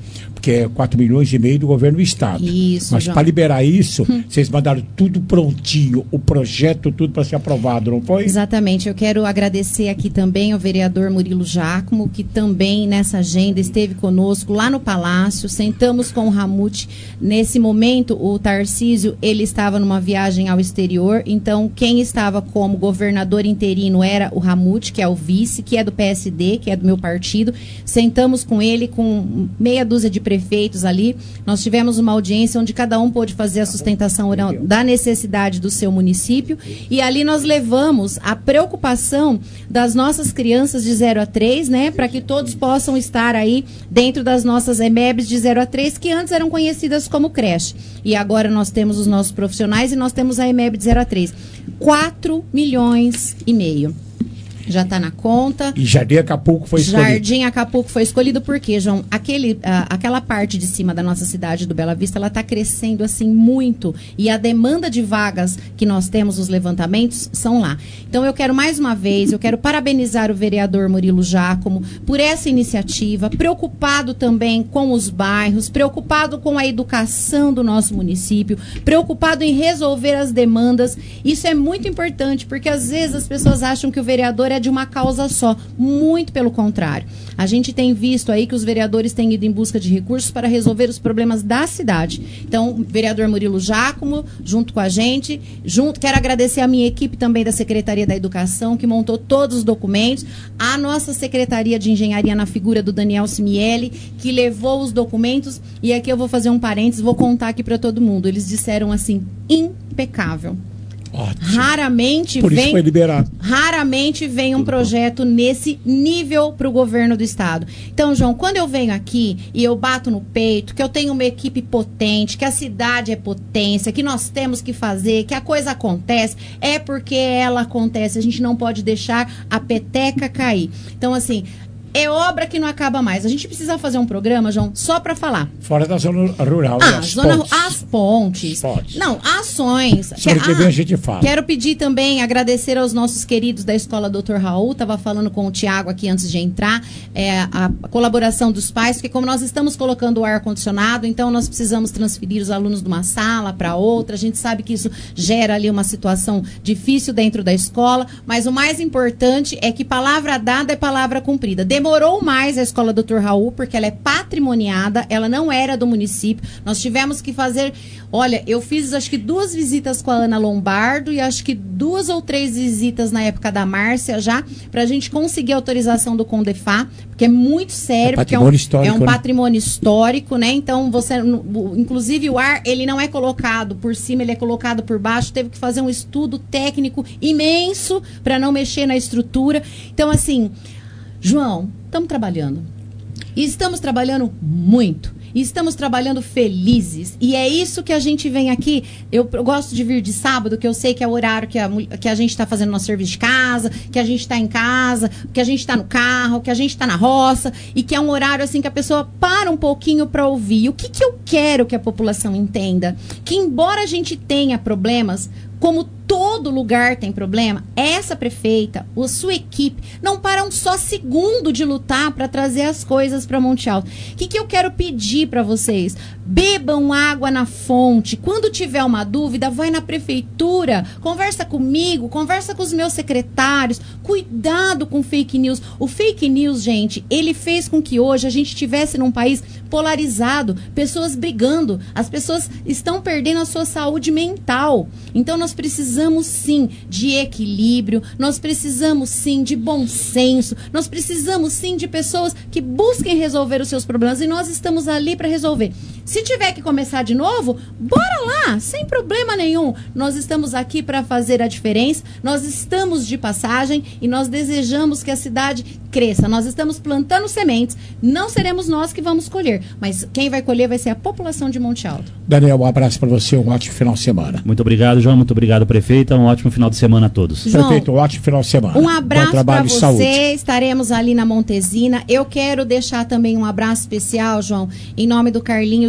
porque é quatro milhões e meio do governo do estado. Isso, Mas João. para liberar isso, vocês mandaram tudo prontinho, o projeto, tudo para ser aprovado, não foi? Exatamente. Eu quero agradecer aqui também ao vereador Murilo Giacomo, que também nessa agenda esteve conosco lá no Palácio. Sentamos com o Ramute. Nesse momento, o Tarcísio, ele estava numa viagem ao exterior, então quem estava como governador interino era o Ramute, que é o vice, que é do P S D, que é do meu partido. Sentamos com ele, com meia dúzia de prefeitos ali. Nós tivemos uma audiência onde cada um pôde fazer a sustentação oral da necessidade do seu município, e ali nós levamos a preocupação das nossas crianças de zero a três, né, para que todos possam estar aí dentro das nossas E M E Bs de zero a três, que antes eram conhecidas como creche. E agora nós temos os nossos profissionais e nós temos a E M E B de zero a três. quatro milhões e meio. Já está na conta. E Jardim Acapulco foi escolhido. Jardim Acapulco foi escolhido porque, João, aquele, ah, aquela parte de cima da nossa cidade do Bela Vista, ela está crescendo assim muito. E a demanda de vagas que nós temos nos levantamentos são lá. Então eu quero mais uma vez, eu quero parabenizar o vereador Murilo Giacomo por essa iniciativa, preocupado também com os bairros, preocupado com a educação do nosso município, preocupado em resolver as demandas. Isso é muito importante, porque às vezes as pessoas acham que o vereador é de uma causa só, muito pelo contrário. A gente tem visto aí que os vereadores têm ido em busca de recursos para resolver os problemas da cidade. Então, o vereador Murilo Giacomo, junto com a gente, junto, quero agradecer a minha equipe também da Secretaria da Educação, que montou todos os documentos, a nossa Secretaria de Engenharia na figura do Daniel Simieli, que levou os documentos, e aqui eu vou fazer um parênteses, vou contar aqui para todo mundo. Eles disseram assim, impecável. Ótimo. Raramente Por isso vem, foi liberado. raramente vem um projeto nesse nível para o governo do estado. Então, João, quando eu venho aqui e eu bato no peito, que eu tenho uma equipe potente, que a cidade é potência, que nós temos que fazer, que a coisa acontece, é porque ela acontece. A gente não pode deixar a peteca cair. Então, assim, é obra que não acaba mais. A gente precisa fazer um programa, João, só para falar. Fora da zona rural. Ah, as zona, pontes. as pontes. Pontes. Não, ações. Semana que vem a gente fala. Quero pedir também, agradecer aos nossos queridos da Escola doutor Raul. Estava falando com o Tiago aqui antes de entrar. É, a, a colaboração dos pais, porque como nós estamos colocando o ar-condicionado, então nós precisamos transferir os alunos de uma sala para outra. A gente sabe que isso gera ali uma situação difícil dentro da escola, mas o mais importante é que palavra dada é palavra cumprida. Demorou mais a Escola doutor Raul, porque ela é patrimoniada, ela não era do município. Nós tivemos que fazer... Olha, eu fiz acho que duas visitas com a Ana Lombardo e acho que duas ou três visitas na época da Márcia já, para a gente conseguir a autorização do Condefá, porque é muito sério, É porque é um, patrimônio histórico, é um né? patrimônio histórico, né? Então, você, o- inclusive o ar, ele não é colocado por cima, ele é colocado por baixo. Teve que fazer um estudo técnico imenso para não mexer na estrutura. Então, assim, João, estamos trabalhando. E estamos trabalhando muito. E estamos trabalhando felizes. E é isso que a gente vem aqui. Eu, eu gosto de vir de sábado, que eu sei que é o horário que a, mul- que a gente está fazendo nosso serviço de casa, que a gente está em casa, que a gente está no carro, que a gente está na roça. E que é um horário assim que a pessoa para um pouquinho para ouvir. E o que, que eu quero que a população entenda? Que embora a gente tenha problemas, como todo lugar tem problema, essa prefeita, a sua equipe, não para um só segundo de lutar para trazer as coisas para Monte Alto. O que, que eu quero pedir para vocês? Bebam água na fonte. Quando tiver uma dúvida, vai na prefeitura, conversa comigo, conversa com os meus secretários. Cuidado com fake news. O fake news, gente, ele fez com que hoje a gente estivesse num país polarizado, pessoas brigando, as pessoas estão perdendo a sua saúde mental. Então nós precisamos sim de equilíbrio, nós precisamos sim de bom senso, nós precisamos sim de pessoas que busquem resolver os seus problemas, e nós estamos ali para resolver. Se tiver que começar de novo, bora lá, sem problema nenhum. Nós estamos aqui para fazer a diferença, nós estamos de passagem e nós desejamos que a cidade cresça. Nós estamos plantando sementes, não seremos nós que vamos colher, mas quem vai colher vai ser a população de Monte Alto. Daniel, um abraço para você, um ótimo final de semana. Muito obrigado, João. Muito obrigado, prefeita. Um ótimo final de semana a todos. João, Prefeito, um ótimo final de semana. Um Bom abraço para trabalho e você, saúde. estaremos ali na Montesina. Eu quero deixar também um abraço especial, João, em nome do Carlinhos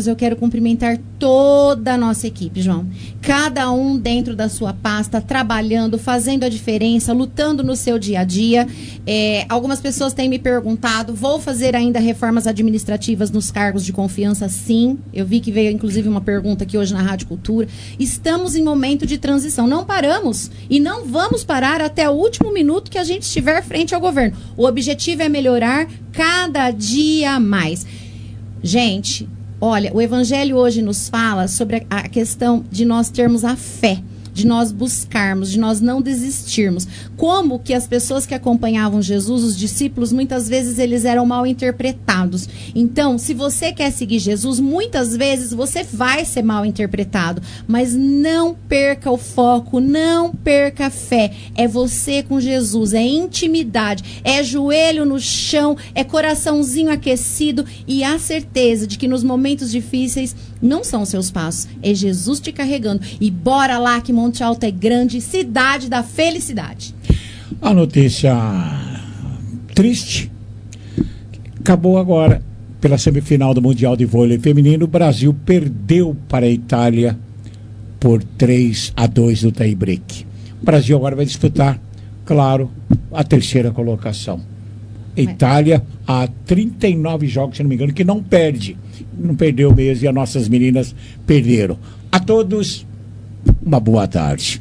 Deus, eu quero cumprimentar toda a nossa equipe, João. Cada um dentro da sua pasta, trabalhando, fazendo a diferença, lutando no seu dia a dia. É, algumas pessoas têm me perguntado, vou fazer ainda reformas administrativas nos cargos de confiança? Sim. Eu vi que veio, inclusive, uma pergunta aqui hoje na Rádio Cultura. Estamos em momento de transição. Não paramos e não vamos parar até o último minuto que a gente estiver frente ao governo. O objetivo é melhorar cada dia mais. Gente, olha, o Evangelho hoje nos fala sobre a questão de nós termos a fé, de nós buscarmos, de nós não desistirmos. Como que as pessoas que acompanhavam Jesus, os discípulos, muitas vezes eles eram mal interpretados. Então, se você quer seguir Jesus, muitas vezes você vai ser mal interpretado. Mas não perca o foco, não perca a fé. É você com Jesus, é intimidade, é joelho no chão, é coraçãozinho aquecido e a certeza de que nos momentos difíceis não são os seus passos, é Jesus te carregando. E bora lá que Monte Alto é grande, cidade da felicidade. A notícia triste acabou agora pela semifinal do Mundial de Vôlei Feminino. O Brasil perdeu para a Itália por três a dois no tie-break. O Brasil agora vai disputar, claro, a terceira colocação. Itália há trinta e nove jogos, se não me engano, que não perde. Não perdeu mesmo e as nossas meninas perderam. A todos, uma boa tarde.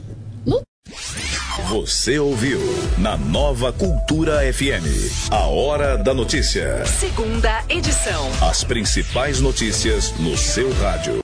Você ouviu na Nova Cultura F M, a Hora da Notícia. Segunda edição. As principais notícias no seu rádio.